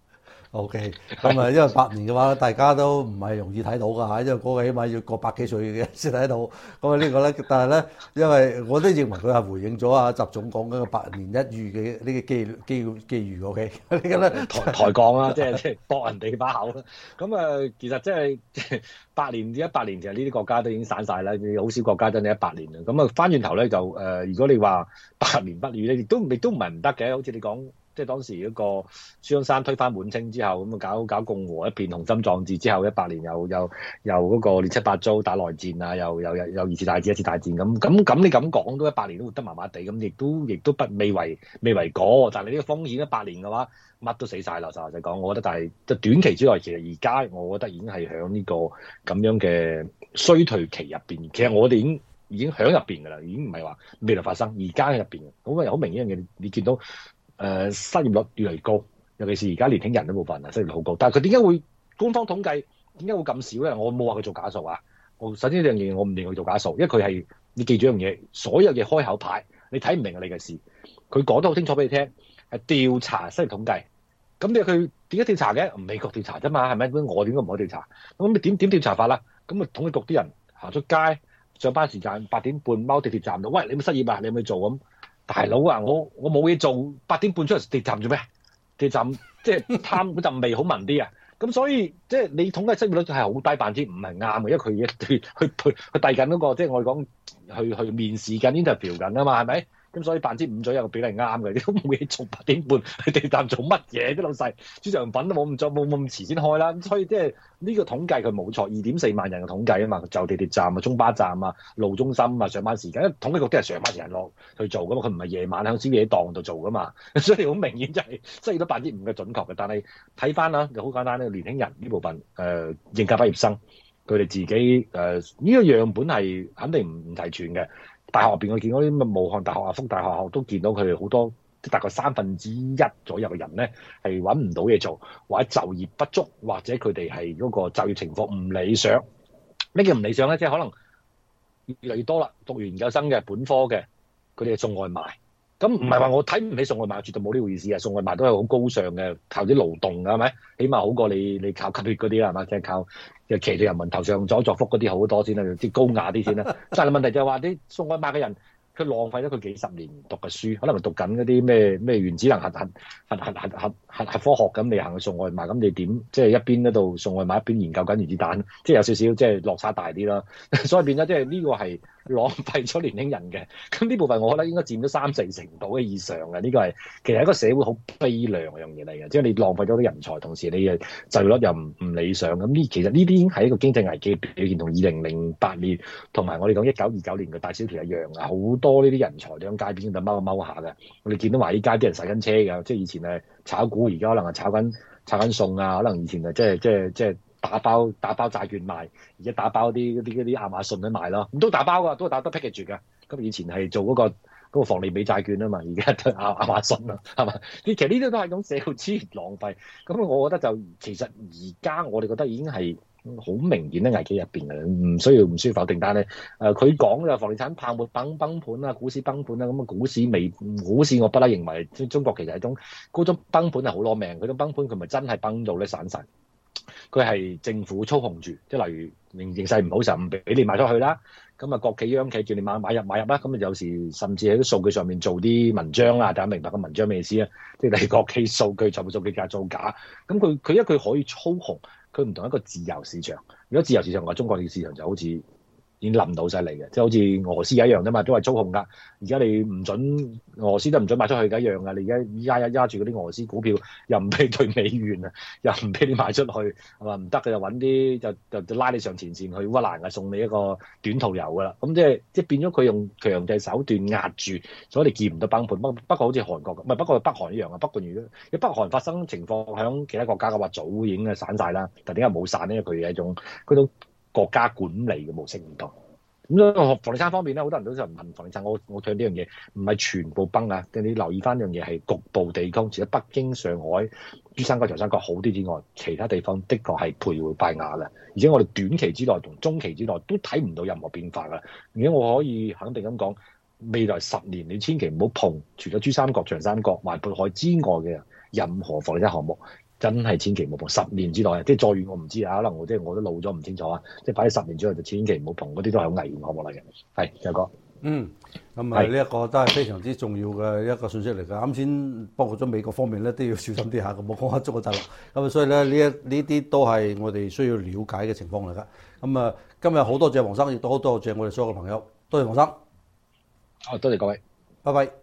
O K，咁啊，因為百年嘅話，大家都唔係容易睇到㗎嚇，因為嗰個起碼要過百幾歲嘅先睇到。咁啊呢個咧，但係咧，因為我都認為佢係回應咗啊習總講緊個百年一遇嘅呢個機機機遇。O K，呢個咧抬抬槓啦，即係即係駁人哋把口啦。咁啊，其實即係即係百年至一百年，其實呢啲國家都已經散晒啦，好少國家真係一百年啦。咁啊，翻轉頭咧就誒、呃，如果你話百年不遇咧，亦都亦都唔係唔得嘅，好似你講。即係當時嗰個孫中山推翻滿清之後，咁啊搞搞共和一片雄心壯志之後，一百年又又又嗰個亂七八糟打內戰啊，又又又又二次大戰一次大戰咁咁咁你咁講都一百年都活得麻麻地，咁亦都亦都不未為未為果。但係呢個風險一百年嘅話，乜都死晒啦。實話就講，我覺得但係即係短期之內，其實而家我覺得已經係響呢個咁樣嘅衰退期入邊。其實我哋已經已經響入邊㗎啦，已經唔係話未來發生，而家喺入邊。咁啊好明顯嘅，你你見到。誒、呃、失業率越嚟越高，尤其是而家年輕人都部分啊，失業率好高。但係佢點解會官方統計點解會咁少咧？我冇話佢做假數啊。我首先呢樣嘢我唔認佢做假數，因為佢係你記住一樣嘢，所有嘢開口牌，你睇唔明係你嘅事。佢講得好清楚俾你聽，係調查失業統計。咁你佢點解調查嘅？美國調查啫嘛，係咪？我點解唔可以調查？咁你點點調查法啦？咁啊統計局啲人行出街上班時間八點半踎地鐵站度，喂，你有冇失業啊？你有冇做咁？大佬啊，我我冇嘢做，八點半出嚟地鐵站做咩？地鐵站即係貪嗰陣味好聞啲啊！咁所以即係你統計失業率係好低，百分之五係啱嘅，因為佢去去去去遞緊嗰個，即係我哋講去去面試緊 interview 緊啊嘛，係咪？ 咁所以百分之五左右嘅比例啱嘅，都冇嘢做，八點半去地站做乜嘢？啲老細豬腸粉都冇咁早冇冇咁遲先開啦。咁所以即係呢個統計佢冇錯，二點四萬人嘅統計啊嘛，就地鐵站啊、中巴站啊、路中心啊、上班時間，因為統計局都係上班時間落去做噶嘛，佢唔係夜晚喺宵夜檔度做噶嘛，所以好明顯就係即係都百分之五嘅準確嘅。但係睇翻啦，就好簡單咧，年輕人呢部分誒、呃、應屆畢業生。佢哋自己誒呢、呃這個樣本係肯定唔唔齊全嘅。大學入邊我見到啲乜武漢大學啊、復大學都見到佢哋好多，即大概三分之一左右嘅人咧係揾唔到嘢做，或者就業不足，或者佢哋係嗰個就業情況唔理想。咩叫唔理想咧？即係可能越嚟越多啦，讀完研究生嘅本科嘅，佢哋係送外賣。咁唔係話我睇唔起送外賣，絕對冇呢個意思啊！送外賣都係好高尚嘅，靠啲勞動㗎，係咪？起碼好過你你靠吸血嗰啲啦，係嘛？即係靠就騎住人民頭上左作福嗰啲好多先啦，啲高雅啲先啦。但係問題就係話啲送外賣嘅人，佢浪費咗佢幾十年讀嘅書，可能讀緊嗰啲咩咩原子能核核核核核核核核科學咁，你行去送外賣，咁你點即係一邊嗰度送外賣，一邊研究緊原子彈，即係有少少即係落差大啲啦。所以變咗即係呢個係浪費咗年輕人嘅。咁呢部分我覺得應該佔咗三四成度嘅以上嘅。呢個係其實一個社會好悲涼嘅樣嘢嚟嘅，即係你浪費咗啲人才，同時你嘅就業率又唔唔理想。咁呢其實呢啲已經係一個經濟危機表現，同二零零八年同埋我哋講一九二九年嘅大蕭條一樣啊，好多呢啲人才喺街邊度踎踎下嘅。我哋見到華爾街啲人洗緊車嘅，即係以前係炒股，而家可能係炒緊炒緊餸啊，可能以前係即係即係即係打包打包債券賣，而家打包啲嗰啲嗰啲亞馬遜都賣咯，咁都打包㗎，都打得 package 㗎。咁以前係做嗰個嗰個房利美債券啊嘛，而家都亞亞馬遜啦，係嘛？其實呢啲都係一種社會資源浪費。咁我覺得就其實而家我哋覺得已經係好明顯喺危機入邊嘅，唔需要唔需要否定。但係誒佢講嘅房地產泡沫崩崩盤啊，股市崩盤啊，咁啊股市未股市我不嬲認為中國其實係一種嗰種崩盤係好攞命，嗰種崩盤佢咪真係崩到咧散晒。佢係政府操控住，即係例如形形勢唔好時候唔俾你賣出去啦，咁啊國企央企叫你買買入買入啦，咁啊有時甚至喺啲數據上面做啲文章啦，大家明白個文章咩意思啊？即係你國企數據全部數據假造假，咁佢佢因為佢可以操控，佢唔同一個自由市場。如果自由市場嘅話，中國嘅市場就好似已經冧到犀利嘅，即係好似俄羅斯一樣啫嘛，都係操控㗎。而家你唔準俄羅斯都唔準賣出去㗎一樣㗎。你而家壓一壓住嗰啲俄羅斯股票，又唔俾兌美元啊，又唔俾你賣出去，係嘛？唔得嘅就揾啲就就就拉你上前線去烏克蘭啊，送你一個短途遊㗎啦。咁即係即係變咗佢用強制手段壓住，所以你見唔到崩盤。不不過好似韓國咁，唔係不過北韓一樣啊。不過如果如果北韓發生情況喺其他國家嘅話，早已經係散晒啦。但點解冇散呢？因為佢係一種嗰種國家管理嘅模式唔同。咁所以房地產方面咧，好多人都就問房地產，我我睇呢樣嘢唔係全部崩啊，你留意翻樣嘢係局部地區，除咗北京、上海、珠三角、長三角好啲之外，其他地方的確係徘徊拜亞嘅。而且我哋短期之內同中期之內都睇唔到任何變化㗎。而且我可以肯定咁講，未來十年你千祈唔好碰，除咗珠三角、長三角、環渤海之外嘅任何房地產項目。真係千祈唔好碰，十年之內，即係再遠我唔知啊，可能我即係我都老咗唔清楚啊，即係擺喺十年之內就千祈唔好碰，嗰啲都係好危險項目嚟嘅。係，有哥。 嗯，咁啊呢一個都係非常之重要嘅一個信息嚟㗎。啱先包括咗美國方面咧都要小心啲嚇，冇講黑中國大陸。咁啊，所以咧呢一呢啲都係我哋需要了解嘅情況嚟㗎。咁啊，今日好多謝黃生，亦都好多謝我哋所有嘅朋友，多謝黃生。 好，多謝各位， 拜拜。